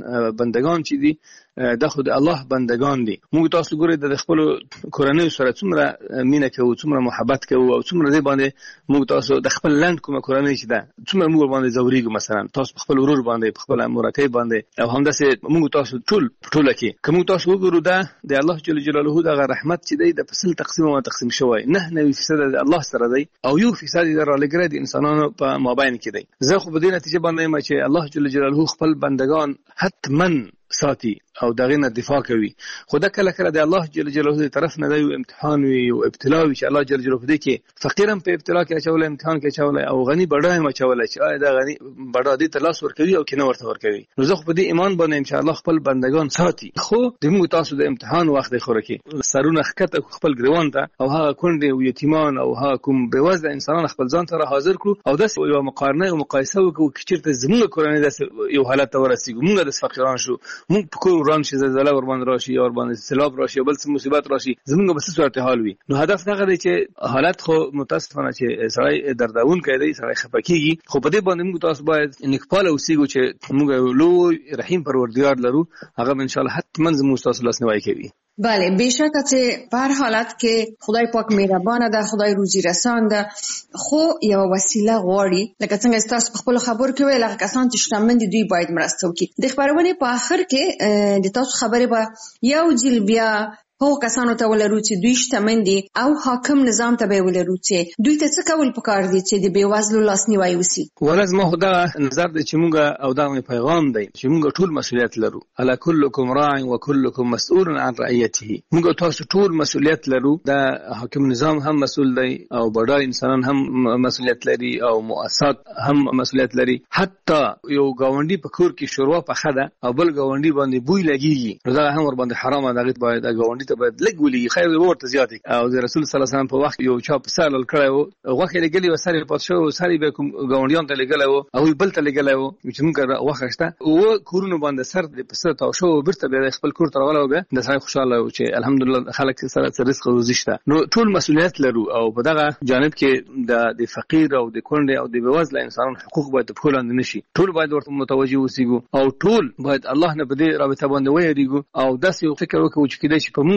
بندگان چې دي د خود الله بندگان دي موږ تاسو ګورئ د خپل کورنۍ سره څومره مینه کوو څومره محبت کوو او څومره دې باندې موږ تاسو د خپل لند کومه کورنۍ چې ده څومره موږ باندې زوريګو مثلا تاسو خپل ورور باندې خپل مراتب باندې او همداسې موږ تاسو ټول ټول کې کوم تاسو وګورو دا د الله جل جلاله د رحمت چې دی د فصل تقسیم او تقسیم شوی نه نه فیصد د الله سره دی او یو فیصد د رالګره د انسانانو په مابین کې دی زه خو په دې نتیجه باندې ما چې الله جل جلاله خپل بندگان حتما ساتي او دغه نه دفاع کوي خدا کله کله د الله جل جلاله طرف نه دی امتحان وي او ابتلا وي چې الله جل جلاله دې کې فقیرم په ابتلا کې اچول امتحان کې اچول او غني بډای ما اچول چې آیا دا غني بډا دې تلاش ور کوي او کنه ورته ور کوي نو زه خو په دې ایمان باندې ان شاء الله خپل بندگان ساتي خو د موږ تاسو د امتحان وخت دی خوره کې سرونه خکته خپل ګریوان ته او هغه کونډې او یتیمان او هغه کوم بېوزله انسانان خپل ځان ته حاضر کړو او د یو مقارنه او مقایسه وکړو چې چیرته زموږ کورنۍ د یو حالت ته ورسېږو موږ د فقیران شو موږ په کور وران شي زلزلہ ور باندې راشي او ور باندې سیلاب راشي بل څه مصیبت راشي زمونږ به څه صورت حال وي نو هدف دا دی چې حالت خو متاسفانه چې سړی دردون کوي سړی خپکیږي خو په دې باندې موږ تاسو باید نکپاله اوسېږو چې موږ لوی رحیم پروردگار لرو هغه ان شاء الله حتما زموږ تاسو لاس نیوي کوي
بله بیشکه چې په هر حالت کې خدای پاک مهربانه ده خدای روزي رسان ده خو یو وسیله غواړي لکه څنګه تاسو په خپل خبر کې ویل هغه کسان چې شتمن دي دوی باید مرسته وکړي د خبرونه په اخر کې د تاسو خبره به یو جل بیا هو کسانو ته ولرو چې دوی شتمن دي او حاکم نظام ته به ولرو چې دوی ته څه کول پکار دي چې د بیوازلو لاسنیوي وسی
ولز ما خدا نظر دي چې موږ او دا پیغام دی چې موږ ټول مسؤلیت لرو الا كلكم راع وكلكم مسؤول عن رعيته موږ تاسو ټول مسؤلیت لرو دا حاکم نظام هم مسؤل دی او بډای انسانان هم مسؤلیت لري او مؤسسات هم مسؤلیت لري حتی یو گاونډي په کور کې شروع په خده او بل گاونډي باندې بوی لګيږي دا هم ور باندې حرامه دغه باید گاونډي ته باید لګولي خیر ورته زیات او د رسول صلی الله علیه وسلم په وخت یو چا په سال کړو غوخه لګلی و ساري پات شو ساري به کوم گاونډیان ته لګلای او بل ته لګلای و چې موږ وخه شته او کورونو باندې سر د پسته تا شو برته به خپل کور تر غلو به د سړي خوشاله و چې الحمدلله خلک سره رزق روزي شته نو ټول مسؤلیت لرو او په دغه جانب کې د د فقیر او د کونډه او د بیوزله انسانانو حقوق باید په خلاند نشي ټول باید ورته متوجي اوسېګو او ټول باید الله نه په دې رابطه باندې وایریګو او داسې فکر وکړو چې کله چې په موږ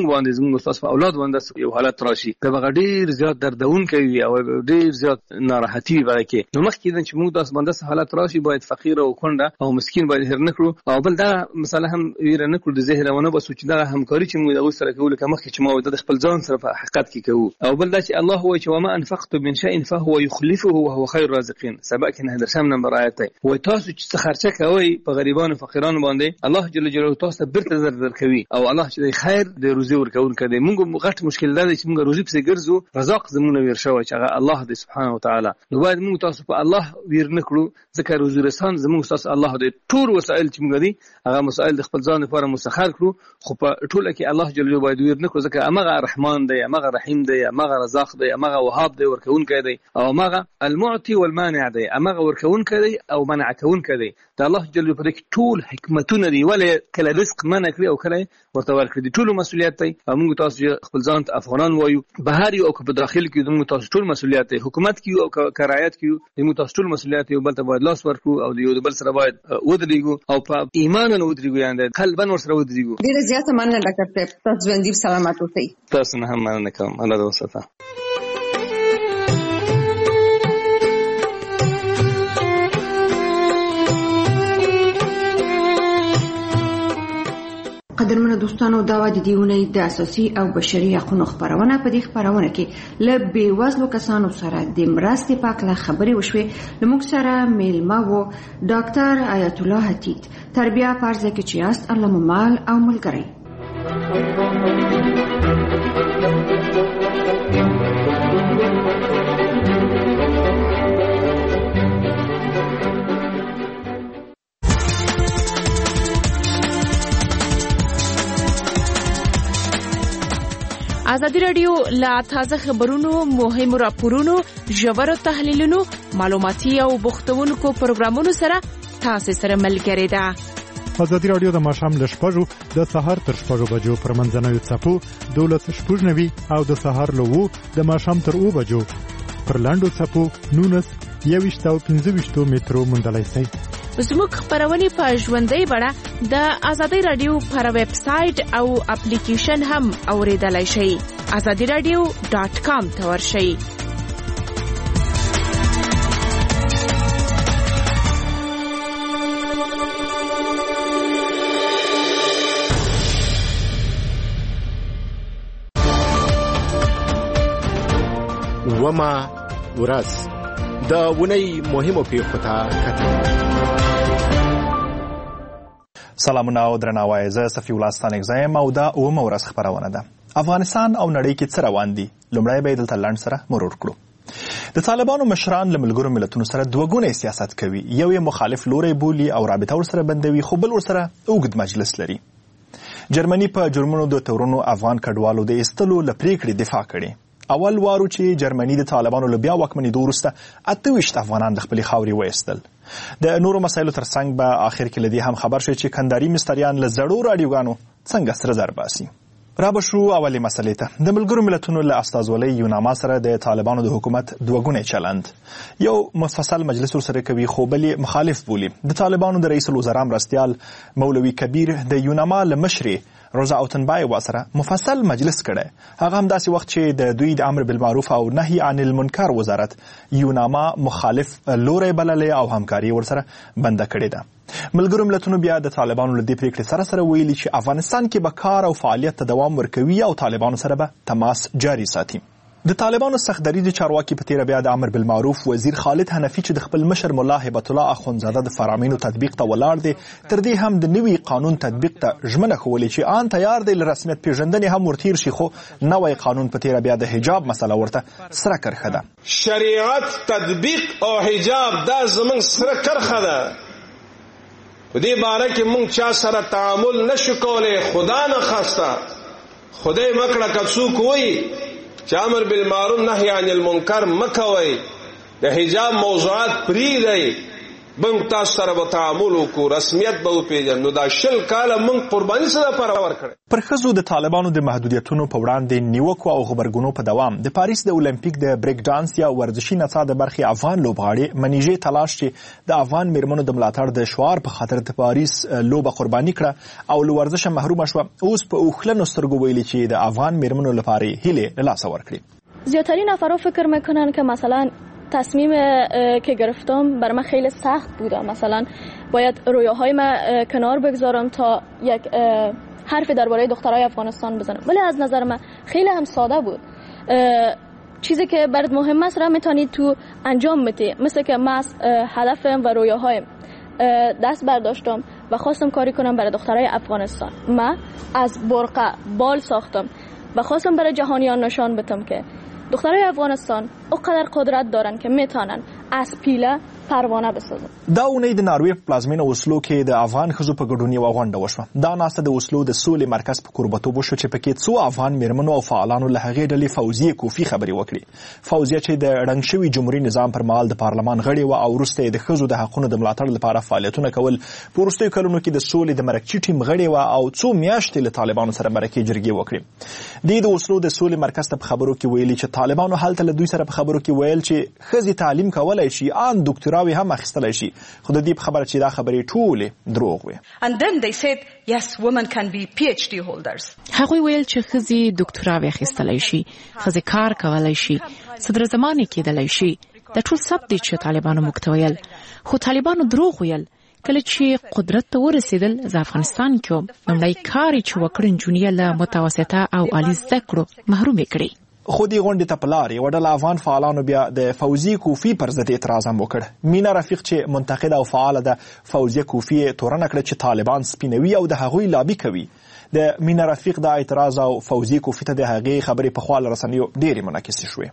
موږ باندې زموږ تاسو په اولاد باندې یو حالت راشي دا به ډیر زیات دردونکی وي او ډیر زیات ناراحتي وي بلکې نو مخکې چې موږ تاسو باندې حالت راشي باید فقیر او کونډه او مسکین باید هر نکړو او بل دا مثلا هم ویره نکړو د زهرونه بس چې دا همکاري چې موږ د سره کوو لکه مخکې چې ما د خپل ځان سره په حقیقت کې کوو او بل دا چې الله هو چې وما انفقت من شيء فهو يخلفه وهو خير الرازقين سبق نه درشم نمبر آیت دی و تاسو چې خرچه کوي په غریبانو فقیرانو باندې الله جل جلاله تاسو برته زر در کوي او الله چې خیر د روزي ورکون کړي موږ غټ مشکل دا چې موږ روزي په ګرځو رزاق زمونه ویر شوی چې هغه الله دی سبحانه وتعالى نو باید موږ تاسو په الله ویر نکړو ځکه روزي رسان زموږ تاسو الله دی ټول وسایل چې موږ دي هغه مسائل د خپل ځان لپاره مسخر کړو خو په ټوله کې الله جل جلاله باید ویر نکړو ځکه هغه رحمان دی هغه رحیم دی هغه رزاق دی هغه وهاب دی ورکون کړي او هغه المعطي والمانع دی هغه ورکون کړي او منع کون کړي دا الله جل جلاله په ټول حکمتونه دی ولې کله رزق منع کړی او کله ورته ورکړي ټول مسؤلیت دی موږ تاسو خپل ځان ته افغانان وایو بهر او په داخل کې موږ تاسو ټول مسؤلیت دی حکومت کې او کرایت کې موږ تاسو ټول مسؤلیت یو بل ته باید لاس ورکړو او یو بل سره باید ودرېږو او په ایمان نه ودرېږو یعنی قلبا ور سره ودرېږو
ډیره زیاته مننه ډاکټر صاحب تاسو ژوندۍ سلامت اوسئ
تاسو نه هم مننه کوم الله دې وساته
قدرمنو دوستانو دا و د دې اونۍ د اساسي او بشري حقوقو خبرونه په دې خبرونه کې له بیوزلو کسانو سره د مرستې په اړه خبرې وشوې لموږ سره میلمه وو ډاکټر آیت الله حتیت تربیه پارزه کې چې است الله ممال او ملګری
ازادي رادیو لا تازه خبرونو مهمو راپورونو ژورو تحلیلونو معلوماتي او بوختونکو پروګرامونو سره تاسو سره ملګری ده
ازادي رادیو د ماښام له شپږو د سهار تر شپږو بجو پر منځنوي څپو دولس شپږ نوي او د سهار له وو د ماښام تر اوو بجو پر لاندو څپو نونس یويشت او پنځه ویشت مترو مندلای شي
زموږ خبرونه په ژوندۍ بڼه د ازادي رادیو پر ویب سټ او اپلیکیشن هم اوریدلای شئ azadi radio dot com ته ورشئ
وما ورځ د ونی مهمو پیښو ته کتل
سلامونه او درناوی زه صفی الله ستانک زایم او دا اومه ورځ خبرونه ده افغانستان او نړۍ کې څه روان دي لومړی به دلته لاند سره مرور کړو د طالبانو مشران له ملګرو ملتونو سره دوګونی سیاست کوي یو یې مخالف لوري بولی او رابطه ورسره بندوي خو بل ورسره اوږد مجلس لري جرمني په جرمونو د تورونو افغان کډوالو د استلو لپریکړې دفاع کړي اول وارو چې جرمني د طالبانو له بیا واکمنېدو وروسته اته ویشت افغانان د خپلې خاورې وایستل د نورو مسایلو ترڅنګ به آخر کې له دې هم خبر شي چې کندهاري مستریان له زړو راډیوګانو څنګه سره زر باسي را به شو اولې مسلې ته د ملګرو ملتونو له استازولۍ یوناما سره د طالبانو د حکومت دوګونی چلند یو مفصل مجلس ورسره کوي خو بل مخالف بولي د طالبانو د رئیس الوزرا مرستیال مولوي کبیر د یوناما له مشرې روزا اوتنبای واسره مفصل مجلس کړي هغه هم داسې وخت چې د دوی د امر بالمعروف او نهي عن المنکر وزارت یوناما مخالف لوري بللې او همکاري ورسره بند کړې ده ملګرو ملتونو بیا د طالبانو له دې پریکړې سره سره ویلي چې افغانستان کې به کار او فعالیت ته دوام ورکوي او طالبانو سره به تماس جاري ساتي د طالبانو سختدریز چارواکي په تیره بیا د امر بالمعروف وزیر خالد حنفي چې د خپل مشر مولا هبت الله اخونزاده د فرامینو تطبیق ته ولاړ دی تر دې هم د نوي قانون تطبیق ته ژمنه کولې چې آن تیار دی له رسمیت پیژندنې هم ورتیر شي خو نوی قانون په تیره بیا د حجاب مسله ورته سره کرخه ده
شریعت تطبیق او حجاب دا زمونږ سره کرخه ده په دې باره کې مونږ چا سره تعامل نشو کولی خدا نه خواسته خدای مکړه که څوک وایي چې امر بالمعروف نهي عن المنکر مکوئ د حجاب موضوعات پریږدئ بنګ تاسو سره به تعامل وکړو، رسمیت به وپېژنو. دا شل کاله موږ قرباني څه لپاره ورکړې؟
پر ښځو د طالبانو د محدودیتونو په وړاندې نیوکو او غبرګونو په دوام د پاریس د اولمپیک د بریک ډانس یا ورزشي نڅا د برخې افغان لوبغاړې منیژې تلاش چې د افغان میرمنو د ملاتړ د شعار په خاطر د پاریس لوبه قرباني کړه او له ورزشه محرومه شوه، اوس په اوښلنو سترګو ویلي چې د افغان میرمنو لپاره هیلې له لاسه ورکړي.
زیادترین افراد فکر میکنن که مثلا تصمیم که گرفتم بر من خیلی سخت بوده، مثلا باید رویاهای من کنار بگذارم تا یک حرف درباره دخترای افغانستان بزنم، ولی از نظر من خیلی هم ساده بود. چیزی که برات مهم است را میتونید تو انجام بدی، مثل که من از هدفم و رویاهایم دست برداشتم و خواستم کاری کنم برای دخترای افغانستان. من از برقه بال ساختم و خواستم برای جهانیان نشان بدم که دخترای افغانستان اونقدر قدرت دارن که میتونن از پیله پروانه بسازن.
دا اونۍ د ناروې په پلازمینه اوسلو کې د افغان ښځو په ګډون یوه غونډه وشوه. دا ناسته د اوسلو د سولې مرکز په کوربتوب وشوه چې پکې څو افغان میرمنو او فعالانو له هغې ډلې فوزیه کوفي خبرې وکړې. فوزیه چې د ړنګ شوي جمهوري نظام پر مهال د پارلمان غړې وه او وروسته یې د ښځو د حقونو د ملاتړ لپاره فعالیتونه کول، په وروستیو کلونو کې د سولې د مرکچي ټیم غړې وه او څو میاشتې له طالبانو سره مرکې جرګې وکړې. دوی د اوسلو د سولې مرکز ته په خبرو کې ویلي چې طالبانو هلته له دوی سره په خبرو کې ویل چې ښځې تعلیم کولی شي، ان ډاکټراوې هم اخیستلی شي، خو د دې په خبره چې دا خبرې ټولې دروغ وې.
And then they said yes, women can be P H D holders.
هغوی ویل چې ښځې ډاکټراوې اخیستلی شي، ښځې کار کولی شي، صدر زمان یې کېدلی شي. دا ټول ثبت دي چې طالبانو موږ ته ویل، خو طالبانو دروغ ویل. کله چې قدرت ته ورسېدل زه افغانستان کې وم، لومړی کار یې چې وکړ نجونې له متوسطه او عالي زده کړو محرومې کړې.
خو دې غونډې ته په لار یوه ډله افغان فعالانو بیا د فوزیه کوفي پر ضد اعتراض هم وکړ. مینا رفیق چې منتقده او فعاله ده، فوزیه کوفي یې تورنه کړه چې طالبان سپینوي او د هغوی لابي کوي. د مینا رفیق د اعتراض او فوزیه کوفي ته د هغې خبرې په خوا له رسنیو ډېرې منعکسې شوې.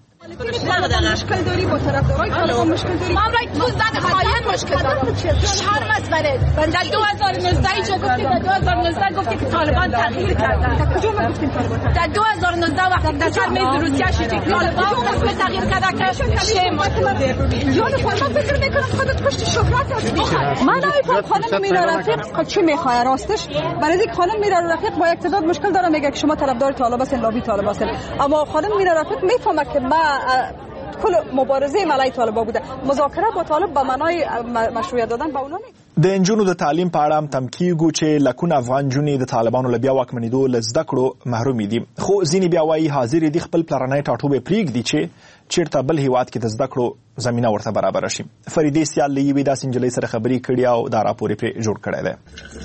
مشکل داری با طرفدارای طالبان مشکل داری؟ ما برای تو زد خاین مشکل دارم. شهر مسئله. در دو هزار و نوزده چه گفتی؟ در دو هزار و نوزده گفتی که طالبان تغییر کردن. در کجا ما گفتیم طالبان؟ در دو هزار و نوزده وقتی در چرمیز روسیه شدی طالبان تصمیم تغییر کرده که شیم. جان خودم فکر میکنم خودت پشت شهرت هستی. من نمیفهم خانم میرا رفیق چی میخواد راستش؟ برای اینکه خانم میرا رفیق با یک تعداد مشکل داره، میگه که شما طرفدار طالب هستین، لابی طالب هستین. اما خانم میرا رفیق میفهمه که ما کل مبارزه علیه طالبان بوده، مذاکره با طالب به معنای مشروعیت دادن به اونا نه.
د نجونو د تعلیم په اړه هم تم کیږو چې لکونه افغان نجونې د طالبانو له بیا واکمنېدو له زده کړو محرومې دي، خو ځینې بیا وایي حاضر دي خپل پلرنی ټاټوبی پرېږدي چې چیرته بل هیواد کې د زده کړو زمینه ورته برابره شي. فریدې سیال له یوې داسې نجلۍ سره خبرې کړي او دا راپور یې پرې جوړ کړی دی.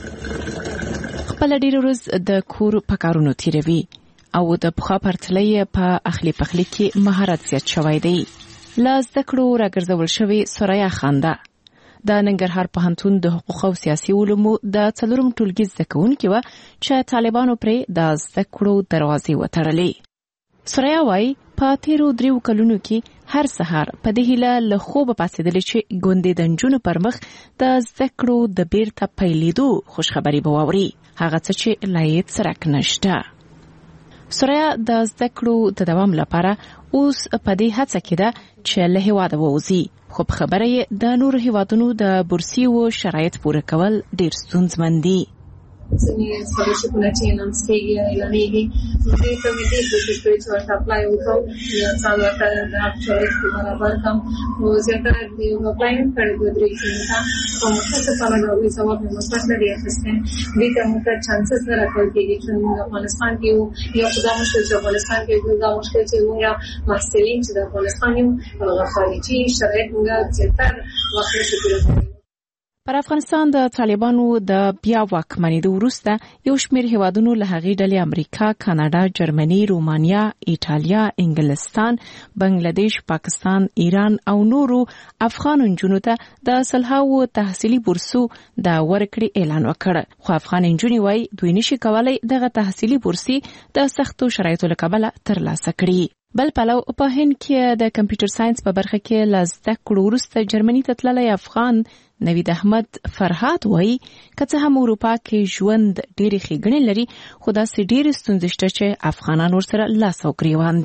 خپله ډېره ورځ د کور په کارونو تېروي او د پخوا پرتله په اخلي پخلي کې مهارت زیات شوی دی. له زده کړو راګرځول شوې سوریا خانده د ننګرهار پوهنتون د حقوق او سیاسي علومو د څلورم ټولګي زده کوونکې وه چې طالبانو پرې د زده کړو دروازې وتړلې. سوریا وایي په تېرو دریو کلونو کې هر سهار په دې هیله له خوبه پاڅېدلې چې ګوندې د نجونو پر مخ د زده کړو د بیرته پیلېدو خوشخبري به واوري، هغه څه چې لا یې څرک نشته. سوریا د زده کړو د دوام لپاره اوس په دې هڅه کې ده چې له هېواده ووځي، خو په خبره یې د نورو هېوادونو د بورسیو شرایط پوره کول ډېر ستونزمن دي.
ځینې سکالرشپونه چې اناونس کېږي یا اعلانېږي، دې کمیټې کوشش کوي چې ورته اپلای وکړو یا ځان ورته د حق شرایط برابر کړم. خو زیاتره یو اپلای هم کړی دوه درې ځایونو ته، خو متاسفانه د هغوی ځواب مې مثبت نه دی اخیستی. دې ته موږ ته چانسز نه راکول کېږي چې موږ افغانستان کې یو، یا خو دا مشکل چې افغانستان کې یو، دا مشکل چې موږ محصلین چې د افغانستان یو هغه خارجي شرایط موږ زیاتره وخت نشو کولی.
پر افغانستان د طالبانو د بیا واکمنېدو وروسته یو شمېر هیوادونو له هغې ډلې امریکا، کاناډا، جرمني، رومانیا، ایټالیا، انګلستان، بنګلادیش، پاکستان، ایران او نورو افغان نجونو ته د سلهاوو تحصیلي بورسو د ورکړې اعلان وکړ، خو افغان نجونې وایي دوی نشي کولی دغه تحصیلي بورسي د سختو شرایطو له کبله ترلاسه کړي. بل پلو په هند کې د کمپیوټر ساينس په برخه کې له زده کړو وروسته جرمني ته تللی افغان نوید احمد فرهاد وایي که څه هم اروپا کې ژوند ډېرې ښېګڼې لري، خو داسې ډېرې ستونزې شته چې افغانان ورسره لاس او ګرېوان دي.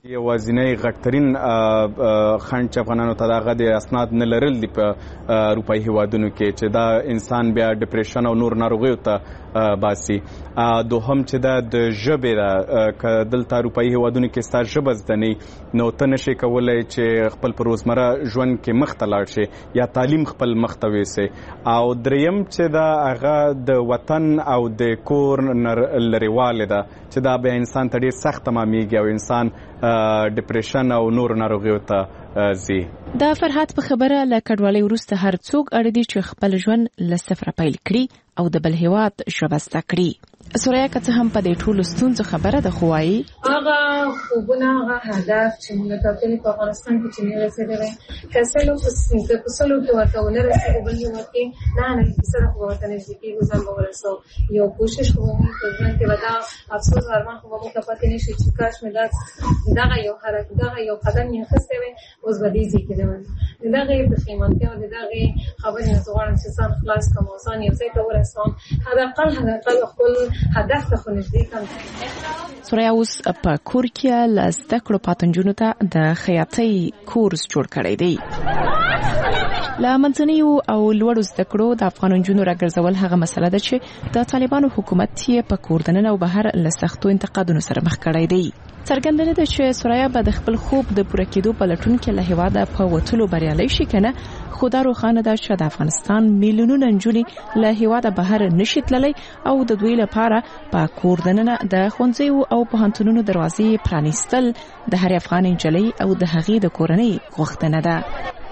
یوازینی غټترین خنډ چې افغانانو ته دغه د اسناد نه لرل دي په اروپایي هیوادونو کې چې دا انسان بیا ډپریشن او نور ناروغیو ته باسي. دوهم چې دا د ژبې ده، که دلته اروپایي هیوادونو کې ستا ژبه زده نه نو ته نشې کولی چې خپل په روزمره ژوند کې مخ ته لاړ شې یا تعلیم خپل مخ ته ویسې. او دریم چې دا هغه د وطن او د کور لرېوالی ده چې دا بیا انسان ته ډېر سخت تمامیږي او انسان ډپریشن او نور ناروغیو ته ځي.
د فرحات په خبره له کډوالۍ وروسته هر څوک اړ دي چې خپل ژوند له صفره پیل کړي او د بل هیواد ژبه زده کړي. سوریا که څه هم په دې ټولو ستونزو خبره ده، خو وایي
هغه خوبونه، هغه هدف چې موږ ټاکلي په افغانستان کې چې نه رسېدلی، که سلو په سلو کې ورته ونه رسېږو بل هېواد کې نه نه کیسه ده، خو به ورته نږدې کېږو، ځان به ورسوو. یو کوشش خو به موږ په ژوند کې به دا افسوس او ارمان خو به موږ ته پاتې نه شي چې کاش مې دغه یو حرکت دغه یو قدم مې اخیستی وی، اوس به دې ځای کې نه وم. د دغې پښیمانتیا او د دغې خبرې نه زه غواړم چې ځان خلاص کړم او ځان یو ځای ته ورسوم، حداقل حداقل خپل هدف ته خو نږدې کړم.
سوریا اوس په کور کې له زده کړو پاتې نجونو ته د خیاطۍ کورس جوړ کړی دی. له منځنیو او لوړو زده کړو د افغان نجونو راګرځول هغه مسله ده چې د طالبانو حکومت یې په کور دننه او بهر له سختو انتقادونو سره مخ کړی دی. څرګنده ده چې سوریا به د خپل خوب د پوره کېدو په لټون کې له هېواده په وتلو بریالی شي که نه، خو دا روښانه ده چې د افغانستان میلیونونه نجونې له هېواده بهر نشي تللی او د دوی لپاره په کور دننه د ښوونځیو او پوهنتونونو دروازې پرانیستل د هرې افغان نجلۍ او د هغې د کورنۍ غوښتنه ده.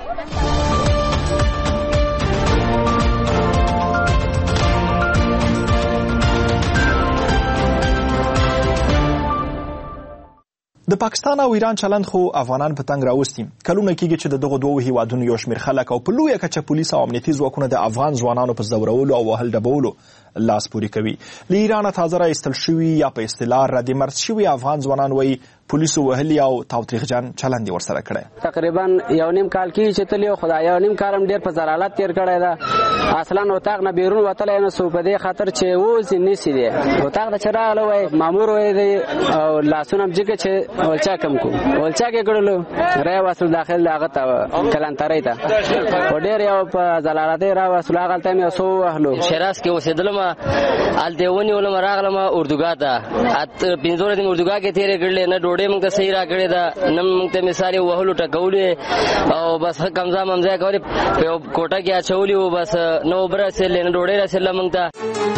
د پاکستان او ایران چلند خو افغانان په تنګ راوستي. کلونه کېږي چې د دغو دوو هیوادونو یو شمېر خلک او په لویه کچه پولیس او امنیتي ځواکونه د افغان ځوانانو په ځورولو او وهل ډبولو لاس پورې کوي. له ایرانه تازه را ایستل شوي یا په اصطلاح ردمرد شوي افغان ځوانان وایي پولیسو وهلي او تاوتریخجن چلند یې ورسره کړی.
تقریبا یو نیم کال کېږي چې تللی خو دا یو نیم کال هم ډېر په ضلالت تېر کړی ده. اصلا اتاق نه بیرون وتلی نه سو په دې خاطر چې اوس یې نیسي دی. اتاق ته چې راغلی وای مامور وای دی او لاسونه هم جګه چې ولچا کم کو ولچا کې کړلو رای وصل داخل هغه ته کلانترۍ ته او ډېر یو په ضلالتۍ را وصل هغلته مې څو وهلو.
شیراز کې اوسېدلم هلته ونیولم راغلم اردوګاه ته پنځه ورځې مې اردوګاه کې تېرې کړلې، نه ډوډۍ موږ ته صحیح را کړې ده نه موږ ته مثال یې وهلو ټکولې او بس ښه کمزا ممزا کولې په یو کوټه کې اچولي وو، بس نه اوبه رسېدلې نه ډوډۍ رسېدله موږ ته.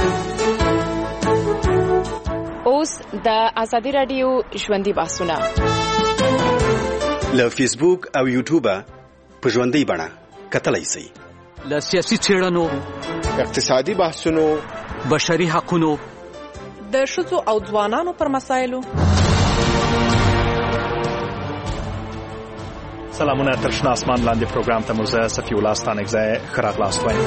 اوس د ازادي راډیو ژوندي بحثونه
له فیسبوک او یوټیوبه په ژوندۍ بڼه کتلی شئ.
له سیاسي څېړنو،
اقتصادي بحثونو،
بشري حقونو،
د ښځو او ځوانانو پر مسایلو.
سلامونه، تر شنه اسمان لاندې پروګرام ته مو زه صفي الله ستانکزی ښه راغلاست وایم.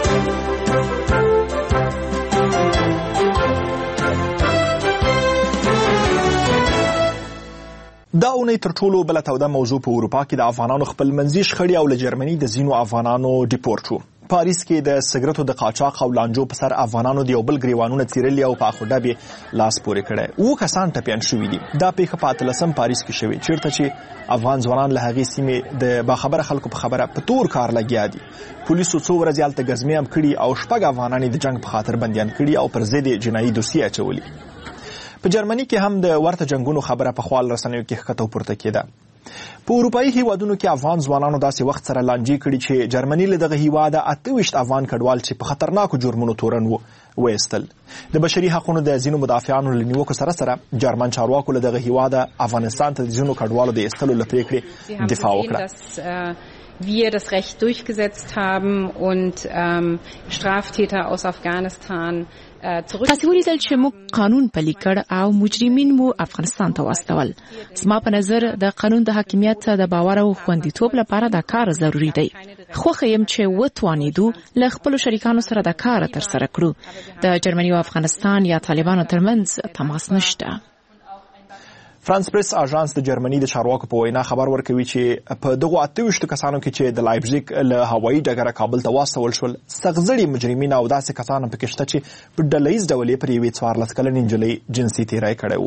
دا اونۍ تر ټولو بله توده موضوع په اروپا کې د افغانانو خپل منځي شخړې او له جرمني د ځینو افغانانو ډیپورټ شو. پاریس کې د سګرټو د قاچاق او لانجو په سر افغانانو د یو بل ګریوانونه څیرلي او په اخو ډبې لاس پورې کړی. اووه کسان ټپیان شوي دي. دا پیښه په اتلسم پاریس کې شوې چیرته چې افغان ځوانان له هغې سیمې د باخبره خلکو په خبره په تور کار لګیا دي. پولیسو څو ورځې هلته ګزمې هم کړي او شپږ افغانان د جنګ په خاطر بندیان کړي او پر ضد جنایي دوسیې اچولي. په جرمني کې هم د ورته جنګونو خبره په خپل رسنیو کې ښکته پورته کېده. په اروپایي هیوادونو کې افغان ځوانانو داسې وخت سره لانجې کړي چې جرمني له دغه هیواده اته ویشت افغان کډوال چې په خطرناکو جرمونو تورن وو وایستل. د بشري حقونو د ځینو مدافعانو له نیوکو سره سره جرمن چارواکو له دغه هیواده افغانستان ته د ځینو کډوالو د ایستلو له پرېکړې دفاع وکړه.
wir das Recht durchgesetzt haben und ähm, Straftäter aus Afghanistan
تاسو ولیدل چې موږ قانون پلي کړ او مجرمین مو افغانستان ته واستول. زما په نظر د قانون د حاکمیت د باور او خوندیتوب لپاره دا کار ضروری دی. خوښه یم چې وتوانیدو له خپلو شریکانو سره دا کار ترسره کړو. د جرمني او افغانستان یا طالبانو ترمنځ تماس نشته.
فرانس پریس اژانس د جرمني د چارواکو په وینا خبر ورکوي چې په دغو اته ویشتو کسانو کې چې د لایپزیګ له هوایي ډګره کابل ته واستول شول سغزړي مجرمین او داسې کسان پکې شته چې په ډله ییز ډول یې پر یوې څوارلس کلنې نجلۍ جنسي تیری کړی و.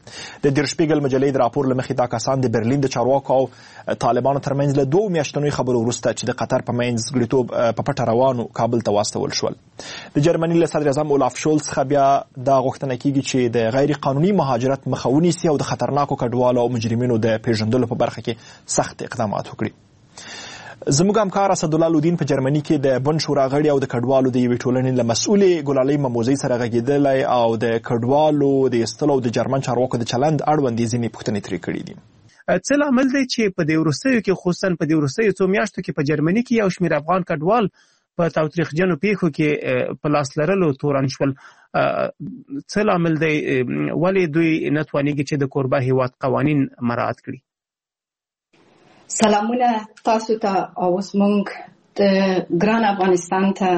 د دیر شپیګل مجلې د راپور له مخې دا کسان د برلین د چارواکو او طالبانو ترمنځ له دوه میاشتنوي خبرو وروسته چې د قطر په منځ ګړیتوب په پټه روانو کابل ته واستول شول. د جرمني له صدر اعظم اولاف شولز څخه بیا دا غوښتنه کیږي چې د غیر قانوني مهاجرت مخه ونیسي او د خطرناکو کډوالو او مجرمینو د پیژندلو په برخه کې سخت اقدامات وکړي. زموږ همکار اسدالله لودین په جرمني کې د بن شورا غړي او د کډوالو د یوې ټولنې له مسؤلې ګلالۍ مموزۍ سره غږېدلی او د کډوالو د ایستلو او د جرمن چارواکو د چلند اړوند ځینې پوښتنې ترې کړي دي.
څه لامل دی چې په دې وروستیو کې خصوصا په دې وروستیو څو میاشتو کې په جرمني کې یو شمېر افغان کډوال په تاوتریخجنو پیښو کې په لاس لرلو تورن شول؟ څه لامل دی ولې دوی نه توانېږي چې د کوربه هیواد قوانین مراعات کړي؟
سلامونه تاسو ته او اوس موږ د ګران افغانستان ته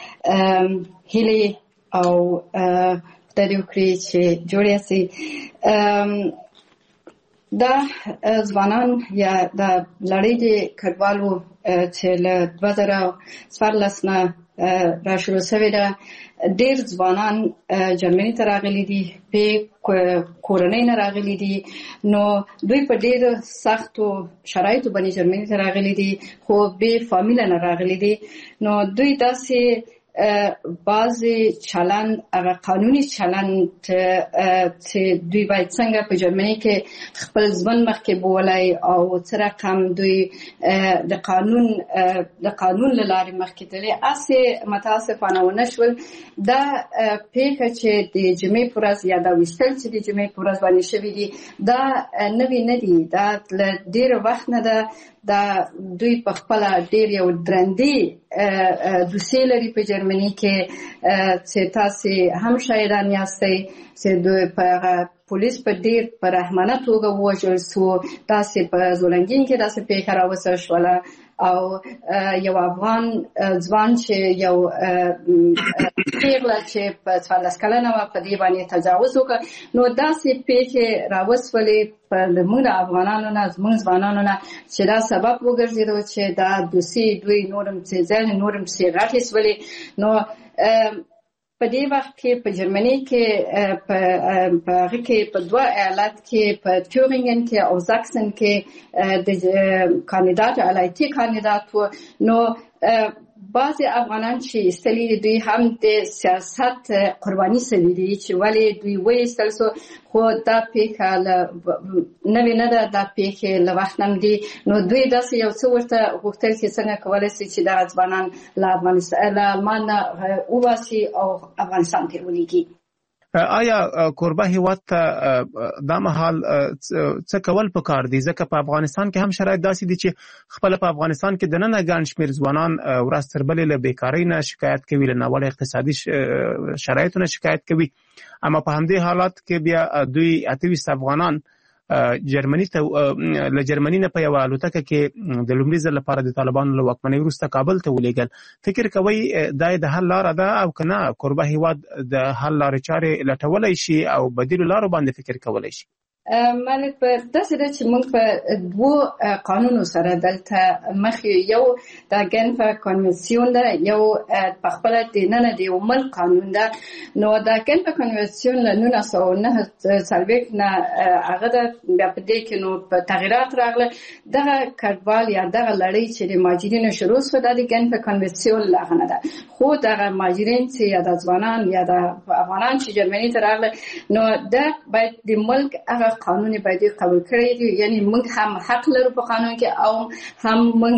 هیلې او خدای دې وکړي چې جوړ شي. دا ځوانان یا د لړۍ د کډوالو چې له دوه زره څوارلس نه را شروع شوې ده، ډېر ځوانان جرمني ته راغلي دي، په کورنۍ نه راغلي دي، نو دوی په ډېر سختو شرایطو باندې جرمني ته راغلي دي خو بې فامیله نه راغلي دي. نو دوی داسې بعضې چلند هغه قانوني چلند چې دوی باید څنګه په جرمني کې خپل ژوند مخکې بولی او څه رقم دوی د قانون د قانون له لارې مخکې تللی، هسې متاسفانه ونه شول. دا پېښه چې د جمعې په ورځ یا دا ویشتل چې د جمعې په ورځ باندې شوي دي دا نوي نه دي، دا له ډېره وخت نه ده. دا دوی په خپله ډېر یو درندې دوسیې لري په جرمني کې چې تاسې هم شاهدان یاستئ چې دوی په پولیس په ډېر په رحمانه توګه ووژل سو. داسې په زولنګین کې داسې پېښه راوسته شوله او یو افغان ځوان چې یو پیغله چې په څوارلس کلنه وه په دې باندې تجاوز وکړ. نو داسې پېښې راوسولې زموږ د افغانانو نه زموږ ځوانانو نه چې دا سبب وګرځېدو چې دا دوسیې دوی نور هم څه ځای نور هم څه غټې شولې. نو په دې وخت کې په جرمني کې په هغه کې په دوه ایالت کې په تورینګن کې او زاکسن کې د کاندیدات علایتي کاندیدات و. نو بعضې افغانان چې ایستلي دي دوی هم د سیاست قرباني شوي دي چې ولې دوی وایستل سو، خو دا پیښه نوې نه ده، دا پیښې له وخت نه دي. نو دوی داسې یو څه ورته غوښتل چې څنګه کولی شي چې دغه ځوانان له افغانستان له المان نه وباسي او افغانستان ته ولېږي.
آیا کوربه هیواد ته دا مهال څه کول پکار دي؟ ځکه په افغانستان کې هم شرایط داسې دي چې خپل په افغانستان کې دننه ګڼ شمېر ځوانان ورځ تر بلې له بیکارۍ نه شکایت کوي، له ناوړه اقتصادي شرایطو نه شکایت کوي، اما په همدې حالات کې بیا دوی اته ویشت افغانان جرمني ته له جرمني نه په یوه الوتکه کې د لومړي ځل لپاره د طالبانو له واکمنۍ وروسته کابل ته ولېږل. فکر کوئ دا د حل لاره ده او که نه کوربه هیواد د حل لارې چارې لټولی شي او بدیلو لارو باندې فکر کولی شي؟
مالک په داسې ده چې موږ په دوو قانونو سره دلته مخ یو د ګنف کنونسیون ده، یو په خپله دننه د یو ملک قانون ده. نو د ګنف کنونسیون له نولس سوه نهه څلوېښت نه هغه ده، بیا په دې کې نو په تغیرات راغله. دغه کډوال یا دغه لړۍ چې د مهاجرینو شروع شوه دا د ګنف کنونسیون له هغه نه ده، خو دغه مهاجرین چې یا د ځوانان یا د افغانان چې جرمني ته راغله نو دا باید د ملک هغه قانون باید قبول کړی دي. یعنی موږ هم حق لرو په قانون کې او هم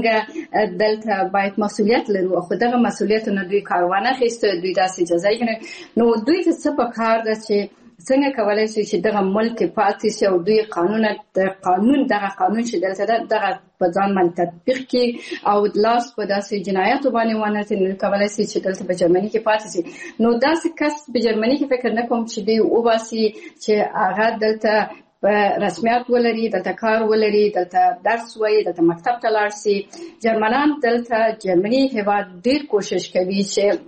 موږ دلته باید مسؤلیت لرو، خو دغه مسؤلیت نه دوی کار وانه اخیسته، دوی داسې جزا یې نو دوی ته څه پکار ده چې څنګه کولی شي چې دغه ملک پاتې شي او دوی قانون د قانون دغه قانون چې دلته ده دغه په ځان باندې تطبیق کړي او لاس په داسې جنایاتو باندې ونه نو کولی شي چې دلته په جرمني کې پاتې شي. نو داسې کس په جرمني کې فکر نه کوم چې دوی وباسي چې هغه دلته په رسمیت ولري، دلته کار ولري، دلته درس وایي، دلته مکتب ته لاړ شي. جرمنان دلته جرمني هېواد ډېر کوشش کوي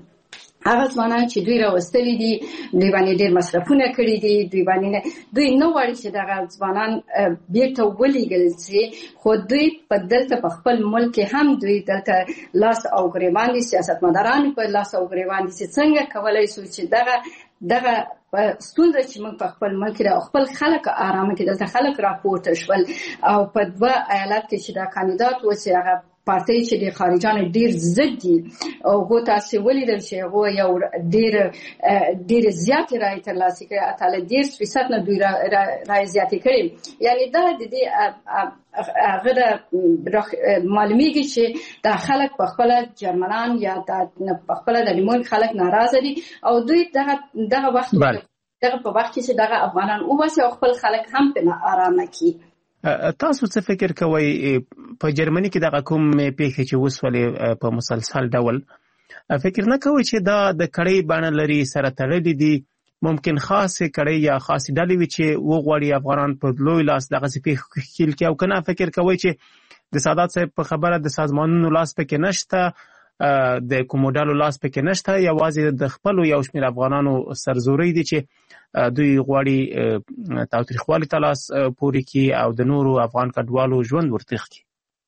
چې هغه ځوانان چې دوی راوستلي دي دوی باندې ډېر مصرفونه کړي دي، دوی باندې دوی نه غواړي چې دغه ځوانان بیرته ولېږل شي، خو دوی په دلته په خپل ملک کې هم دوی دلته لاس او ګریوان دي، سیاستمداران په لاس او ګریوان دي چې څنګه کولی شو چې دغه دغه ستونزه چې موږ په خپل ملک کې خپل خلک آرامه کې دلته خلک راپورته شول او په دوه ایالت کې چې دا کاندیدات و چې هغه پارټي چې د خارجانو ډیر ضد دي او هغه تاسو ولیدل چې هغه یو ډیر ډیر زیات رائے ترلاسه کړي اتل ډیر فیصد نه دوی رائے زیات کړي یعنی دا د دې هغه د معلومیږي چې دا خلک په خپل جرمنان یا د په خپل د لیمون خلک ناراضه دي او دوی دغه دغه وخت دغه په وخت کې چې دغه افغانان او واسه خپل خلک هم په آرامه کې
تاسو څه فکر کوئ په جرمني کې دغه کوم پیښې چې وسولې په مسلسل ډول فکر نه کوئ چې دا د کړۍ بڼه لري سره تړلې دي ممکن خاصه کړۍ یا خاصه ډلې وي چې وغوړي افغانان په لوی لاس دغه پیښې خېل کې او کنه فکر کوئ چې د سادات صاحب په خبره د سازمانونو لاس پکې نشته د کوموډالو لاس پکې نشته یوازې د خپل یو شمېر افغانانو سرزوري دي چې دوی غواړي تاوتریخوالي ته لاس پورې کړي او د نورو افغان کډوالو ژوند ورتخ کړي.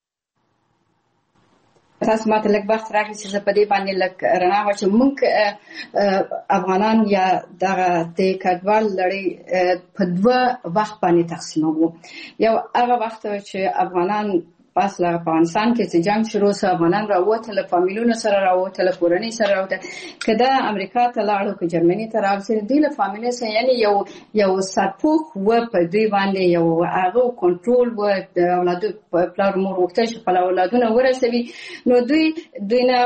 تاسو ماته لږ وخت راکړئ چې زه په دې باندې لږ رڼا واچوم. موږ افغانان یا دغه د کډوال لړۍ په دوه وخت باندې تقسیموو. یو هغه وخت چې افغانان پس له افغانستان کې چې جنگ شروع شو افغانان راووتل فامیلونو سره راووتل کورنۍ سره راووتل کله امریکا ته لاړو که جرمني ته راوځي د له فامیل سره یعنی یو یو سرپوخ و په دوی باندې یو هغه کنټرول و د اولادو په پلار مور وخت چې په اولادونه ورسوي نو دوی دوی نه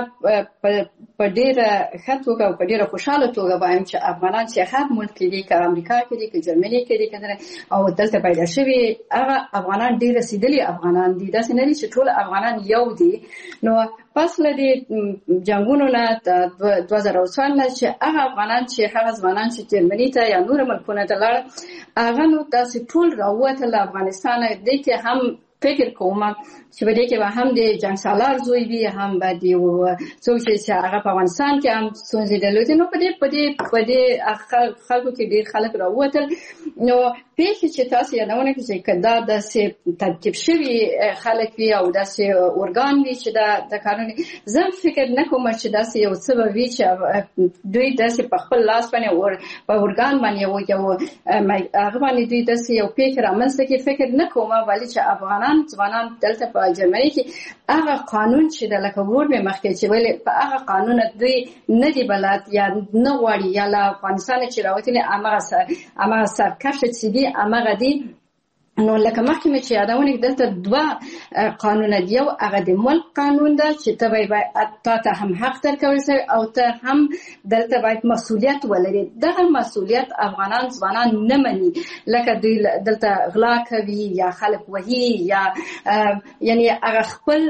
په ډیره خاطر او په ډیره خوشاله توګه باندې چې افغانان چې هر ملک کې دي که امریکا کې دي که جرمني کې دي کنه او دلته پیدا شوي هغه افغانان ډیر رسیدلي افغانان دي دا نه دي چې ټول افغانان یو دي نو پس له دې جنگونو نه دوه زره او څلور نه چې هغه افغانان چې هغه ځوانان چې جرمني ته یا نور ملکونو ته لاړ هغه نو تاسو ټول راووتل افغانستان دې کې هم فکر کوم چې بده کې به هم د جنگ سالار زوی وي هم به دی او څو چې هغه په افغانستان کې هم څنګه دلته نو په دې په دې په دې خلکو کې ډیر خلک راووتل نو پیښه چې تاسو یادونه کوي چې کدا د ترتیب شوی خلک وي او د اورګان وي چې دا د قانون زم فکر نه کوم چې دا یو څه وي چې دوی د په خپل لاس باندې او په اورګان باندې یو هغه باندې دوی د یو فکر امنځته کې فکر نه کوم ولی چې افغانان ځوانان دلته په جرمني کې هغه قانون چې د لکه ور مې مخکې چې ویل په هغه قانون دوی نه دی بلد یا نه غواړي یا له افغانستان چې راوتلي امغه سر امغه سرکش چې دی امغه دی نو لکه مخکې چې یادونه دلته دوه قانون دی یو هغه د ملک قانون ده چې ته باید ته هم حق درکول شي او ته هم دلته باید مسؤلیت ولري دغه مسؤلیت افغانان ځوانان نه مني لکه دوی دلته غلا کوي یا خلک وهي یا یعنی هغه خپل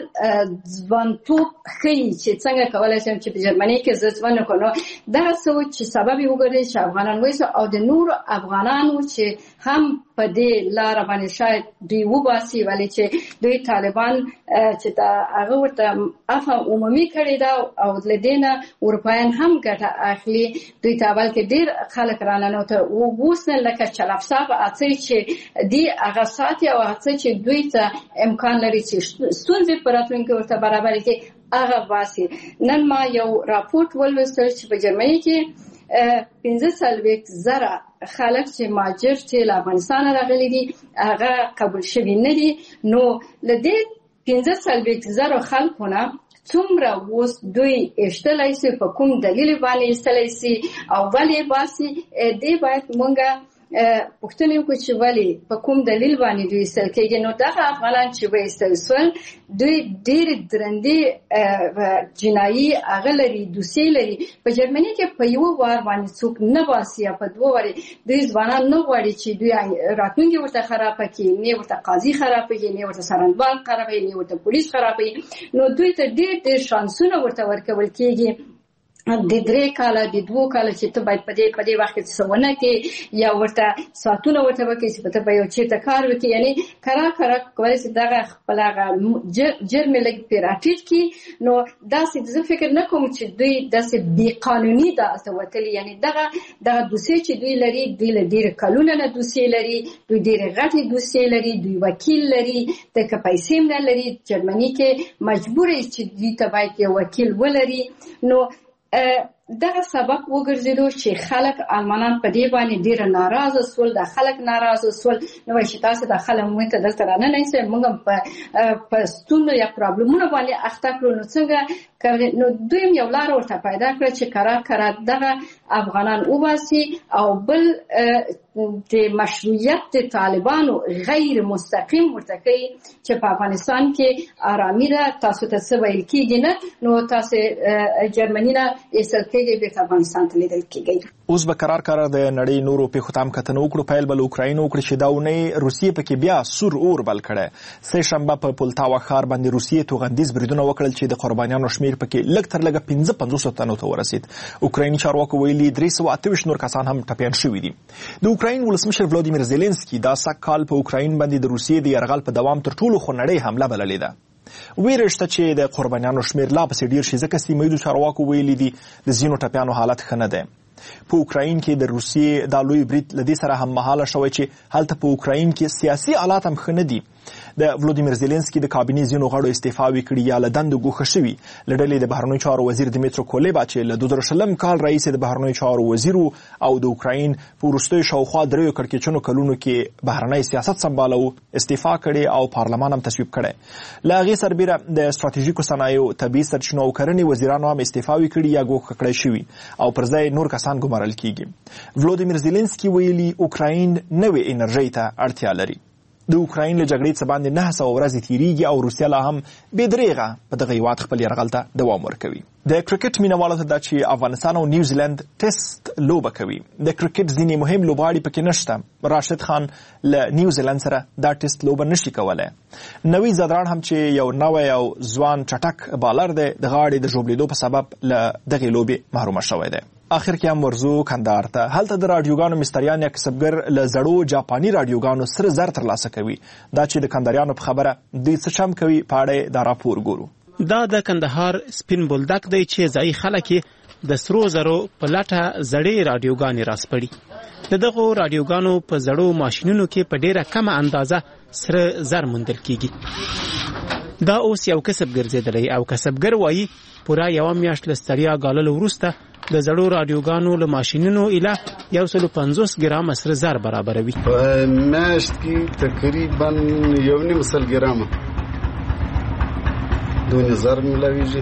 ځوانتوب ښیي چې څنګه کولای شم چې په جرمني کې ځوان کړو دا څه چې سبب وګرځي چې افغانان وایي او د نور افغانانو چې هم په دې لار باندې شاید دوی وباسي ولی چې دوی طالبان چې دا هغه ورته افه عمومي کړی دا او لدینه اروپایان هم ګټه اخلي دوی ته اول کې ډیر خلک رانه ته ووسنه لکه چلافصاب اڅي چې دی هغه ساتي او اڅي چې دوی ته امکان لري چې ستونزې پراتونکو ورته برابر کې هغه واسي نن ما یو راپورټ ولوستل چې په جرمني کې پنځه څلوېښت زره خلک چې مهاجر چې له افغانستان راغلي دي هغه قبول شوي نه دي نو له دې پنځه څلوېښت زره خلکو نه څومره اوس دوی ایستلی سي په کوم دلیل باندې ایستلی سي او ولې باسي دې باید مونږ پوښتنه وکړو چې ولې په کوم دلیل باندې دوی ایستل کېږي نو دغه افغانان چې وایستل سول دوی ډېر درندې جنایي هغه لري دوسیې لري په جرمني کې په یو وار باندې څوک نه باسي یا په دوه وارې دوی ځوانان نه غواړي چې دوی راتلونکې ورته خرابه کړي نه ورته قاضي خرابه کړي نه ورته څارنوال خرابه کړي نه ورته پولیس خرابه کړي نو دوی ته ډېر ډېر شانسونه ورته ورکول کېږي د درې کاله د دوه کاله چې ته باید په دې په دې وخت کې څونه کې یا ورته ساتونه ورته وکړي چې ته به یو چیرته کار وکړي یعنی کرا کرا کولای شي دغه خپل هغه جرم لګ پیراټیټ کی نو داسې زه فکر نه کوم چې دوی داسې بې قانوني دا وتلی یعنی دغه دغه دوسیې چې دوی لري دوی له ډېر کلونه نه دوسیې لري دوی ډېر غټي دوسیې لري دوی وکیل لري د پیسې نه لري جرمني کې مجبور چې دوی ته باید یو وکیل ولري نو دغه سبب وګرځیدو چې خلک المانان په دې باندې ډیر ناراضه سول، د خلک ناراضه سول. نو چې تاسو د خلک مونږ ته دلته رانه نه سي، موږ په په ستونزو یا پرابلمونو باندې اخته کړو. نو څنګه نو دوی یو لار ورته پیدا کړ چې قرار قرار دغه افغانان وباسي او بل د مشروعیت د طالبانو غیر مستقیم ورته کوي چې په افغانستان کې آرامي ده، تاسو ته څه ویل کېږي نه، نو تاسو جرمني نه ایستل کېږي به افغانستان ته لیدل کېږي.
اوس به قرار قرار د نړۍ نورو پیښو ته هم کتنه وکړو. پیل به له اوکراین وکړو چې دا اونۍ روسیې پکې بیا سور اور بل کړی. سه شنبه په پولتاوا ښار باندې روسیې توغندیز بریدونه وکړل چې د قربانیانو شمېر پکې لږ تر لږه پنځه پنځوس تنو ته ورسید. اوکرایني چارواکو ویلي درې سوه اته ویشت نور کسان هم ټپیان شوي دي. د اوکراین ولسمشر ولادیمیر زيلنسکي دا سږ کال په اوکراین باندې د روسیې د یرغل په دوام تر ټولو خونړۍ حمله بللې ده. ویره شته چې د قربانیانو شمېر لا پسې ډېر شي، ځکه سیمه ییزو چارواکو ویلي دي د ځینو ټپیانو حالت ښه نه دی. په اوکراین کې د روسیې دا لوی برید له دې سره هم مهاله شوی چې هلته په اوکراین کې سیاسي حالات هم ښه نه دي. د ولادیمیر زيلنسکي د کابینې ځینو غړو استعفاوې کړي یا له دندو ګوښه شوي. له ډلې د بهرنیو چارو وزیر دمیترو کولېبا چې له دوه زره شلم کال راهیسې د بهرنیو چارو وزیر او د اوکراین په وروستیو شاوخوا دریو کړکېچنو کلونو کې بهرنی سیاست سمباله و، استعفا کړې او پارلمان هم تصویب کړی. له هغې سربیره د ستراتیژیکو صنایعو، طبیعي سرچینو او کرنې وزیرانو هم استعفاوې کړي یا ګوښه کړی شوي او پر ځای نور کسان ګمارل کېږي. ولادیمیر زيلنسکي ویلي اوکراین نوې انرژۍ ته اړتیا لري. د اوکراین له جګړې څخه باندې نهه سوه ورځې تیریږي او روسیه لا هم بې دریغه په دغه هېواد خپل یرغل ته دوام ورکوي. د کرکټ مینهوالو ته دا چې افغانستان او نیوزیلند ټیسټ لوبه کوي. د کرکټ ځینې مهم لوبغاړي پکې نشته. راشد خان له نیوزیلند سره دا ټیسټ لوبه نشي کولی. نوی زدران هم چې یو نوی او ځوان چټک بالر دی، د غاړې د ژوبلیدو په سبب له دغې لوبې محرومه شوی دی. آخر کې هم ورزو کندهار ته. هلته د راډیوګانو مستریان یا کسبګر له زړو جاپاني راډیوګانو سره زر ترلاسه کوي. دا چې د کندهاریانو په خبره دوی څه چم کوي په اړه دا راپور ګورو.
دا د کندهار سپین بولدک دی چې ځایي خلک د سرو زرو په لټه زړې راډیوګانې راسپړي. د دغو راډیوګانو په زړو ماشینونو کې په ډیره کمه اندازه سره زر موندل کیږي. دا اوس یو کسب ګرځېدلی او کسبګر وایي پوره یوه میاشت له ستړیا ګاللو وروسته د زړو راډیوګانو له ماشینونو اله یو سلو پنځوس ګرامه سره زر برابروي.
په میاشت کې تقریبا یو نیم سل ګرامه دونه زر ملاویږي.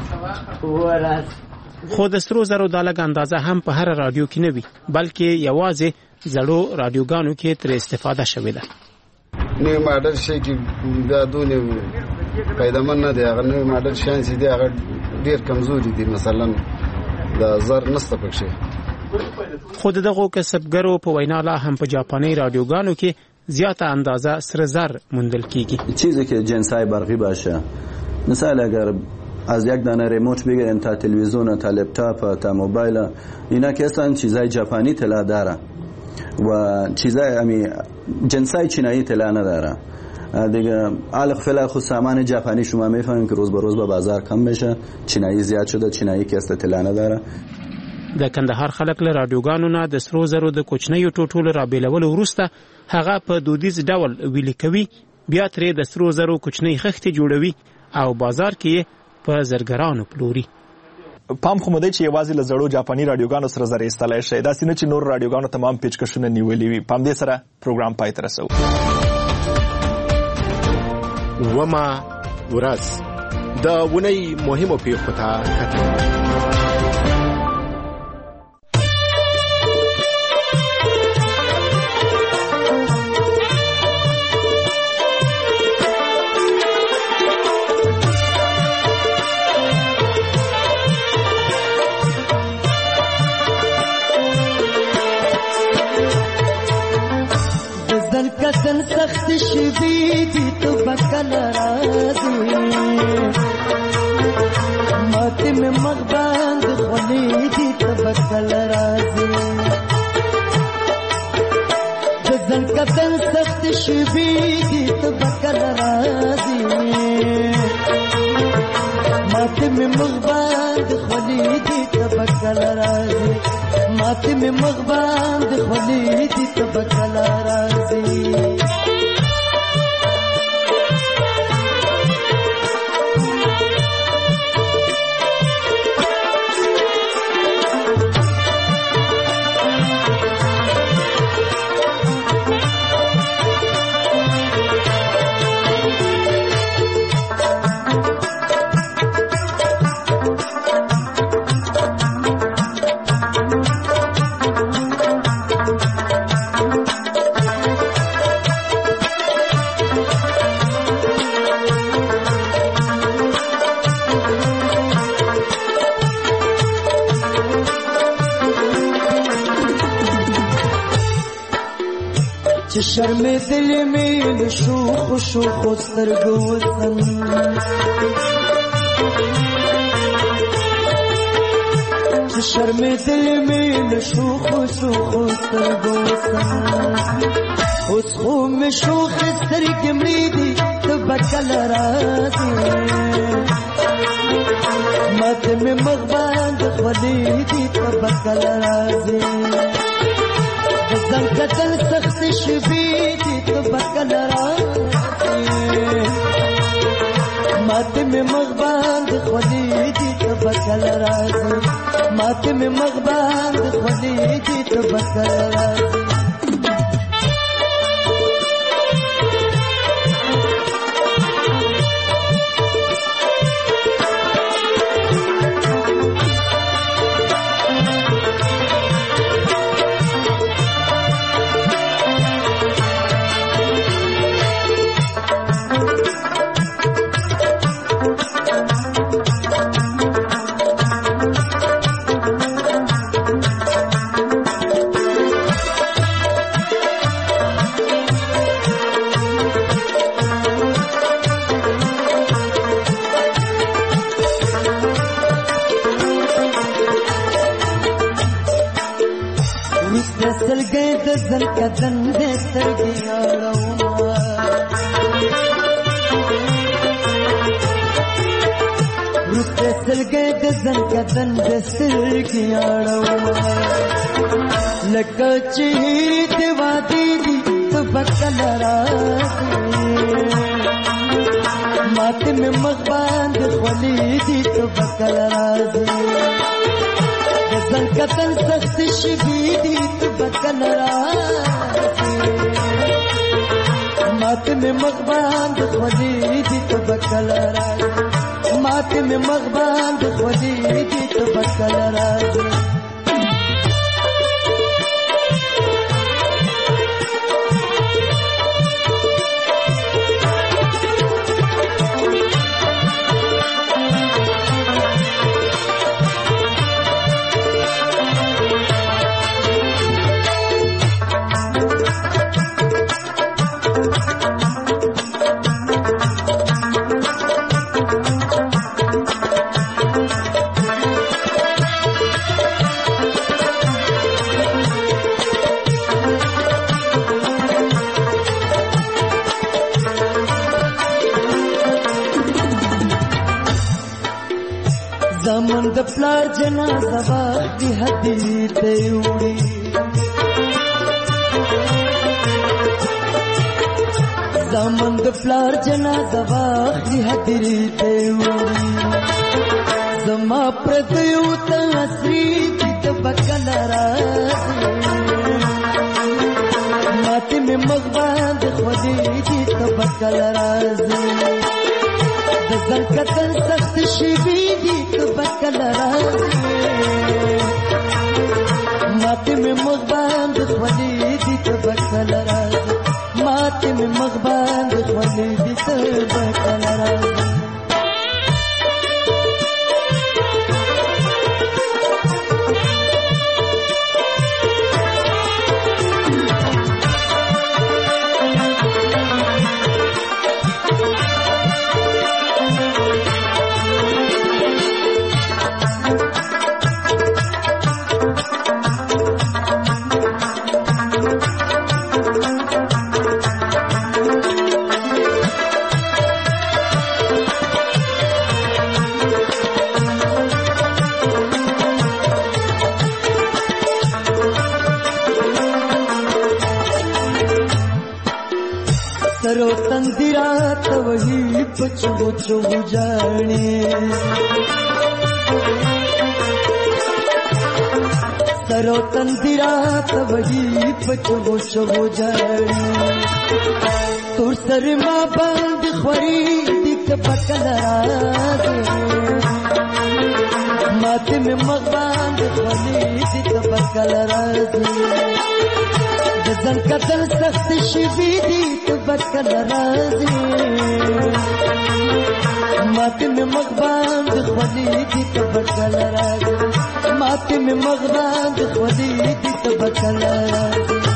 خو د سرو زرو دا لږ اندازه هم په هر راډیو کې نه وي، بلکې یوازې زړو راډیوګانو کې ترې استفاده شوې ده.
نوی ماډل شی کې دا دونه پیدامن نه دی. هغه نوی ماډل شیان چې دی هغه ډېر کمزوري دي، مثلا دا زر نسته پکښې.
خو د دغو کسبګرو په وینا لا هم په جاپانی راډیوګانو کې زیاده اندازه سره زر موندل کیږي.
چیزی که جنسای برقی باشه، مثلا اگر از یک دانه ریموت بگیرین تا تلویزیون تا لپتاپ تا موبایل، اینا که اصلا چیزای ژاپنی طلا داره و چیزای امی جنسای چینایی طلا نداره دیگه. الان فعلا خود سامان ژاپنی شما میفهمید که روز به روز به بازار کم میشه، چینایی زیاد شده، چینایی که اصلا طلا نداره.
د کندهار خلک له راډیوګانو نه د سرو زرو د کوچنیو ټوټو له رابېلولو وروسته هغه په دودیز ډول ویلي کوي، بیا ترې د سرو زرو کوچنۍ خښتې جوړوي او بازار کې په زرګرانو پلوري.
پام خو مده چې یوازې له زړو جاپاني راډیوګانو سره زر ایستلی شي، داسې نه چې نور راډیوګانو تمام پیچکشونه نیولي وي. پام دې سره پروګرام پای ته رسوو.
ومه ورځ د اونۍ مهمو پیښو ته کتنه.
کتن سخت شوی دی تو بکل راضی ماتی میں مغباند خونی دی تو بکل راضی جزن کتن سخت شوی دی تو بکل راضی ماتی میں مغباند خونی دی تو بکل راضی ماتی میں مغباند خونی دی تو بکل راضی. چې شرمې دلې مې له شوخو شوخو سترګو وطن چې شرمې دلې مې له شوخو شوخو سترګو وطن اوس خو مې شوخې سترګې مړې دي ته به کله راځې ماته مې مخ باندې خولې دي ته به کله راځې د ځان کتل سختې شوې دي ته به کله راځې ماته مې مخ باندې خولې دي ته به کله راځې ماته مې مخ باندې خولې دي ته به کله راځې کدن دې سترګې اړوما روسته سلګې د ځن کدن دې سترګې اړوما لکه چې دې وادي دي ته بکل راځي ماته مې مخ باندې خولې دي ته بکل راځي ځن کتل سخت شوي دي ته بکل راځي ماته مې مخ باندې خولې دي ته بکل راځي ماته مې مخ باندې خولې دي ته بکل راځي زمون د پلار جنازه واخلي هدي ته وړي زمون د پلار جنازه واخلي هدي ته وړي زما پردیو ته اسري ته بکل راځي ماته مې مخ باندې خولې دي ته بکل راځي د ځان کتل سخت شوي دي ته بکل راځي ماته مې مخ باندې خولې دي ته بکل راځي ماته مې مخ باندې خولې دي ته بکل راځي सरो तंदिरात वही पचो चो जाने सरो तंदिरात वही पचो चो जाने तुर सर मां बंद खरी दिख बकल माथे में मगबांद खली दिख बकल राजी ځان کتل سخت شوي دي ته بکل راځي ماته مې مخ باندې خولې دي ته بکل راځي ماته مې مخ باندې خولې دي ته بکل راځي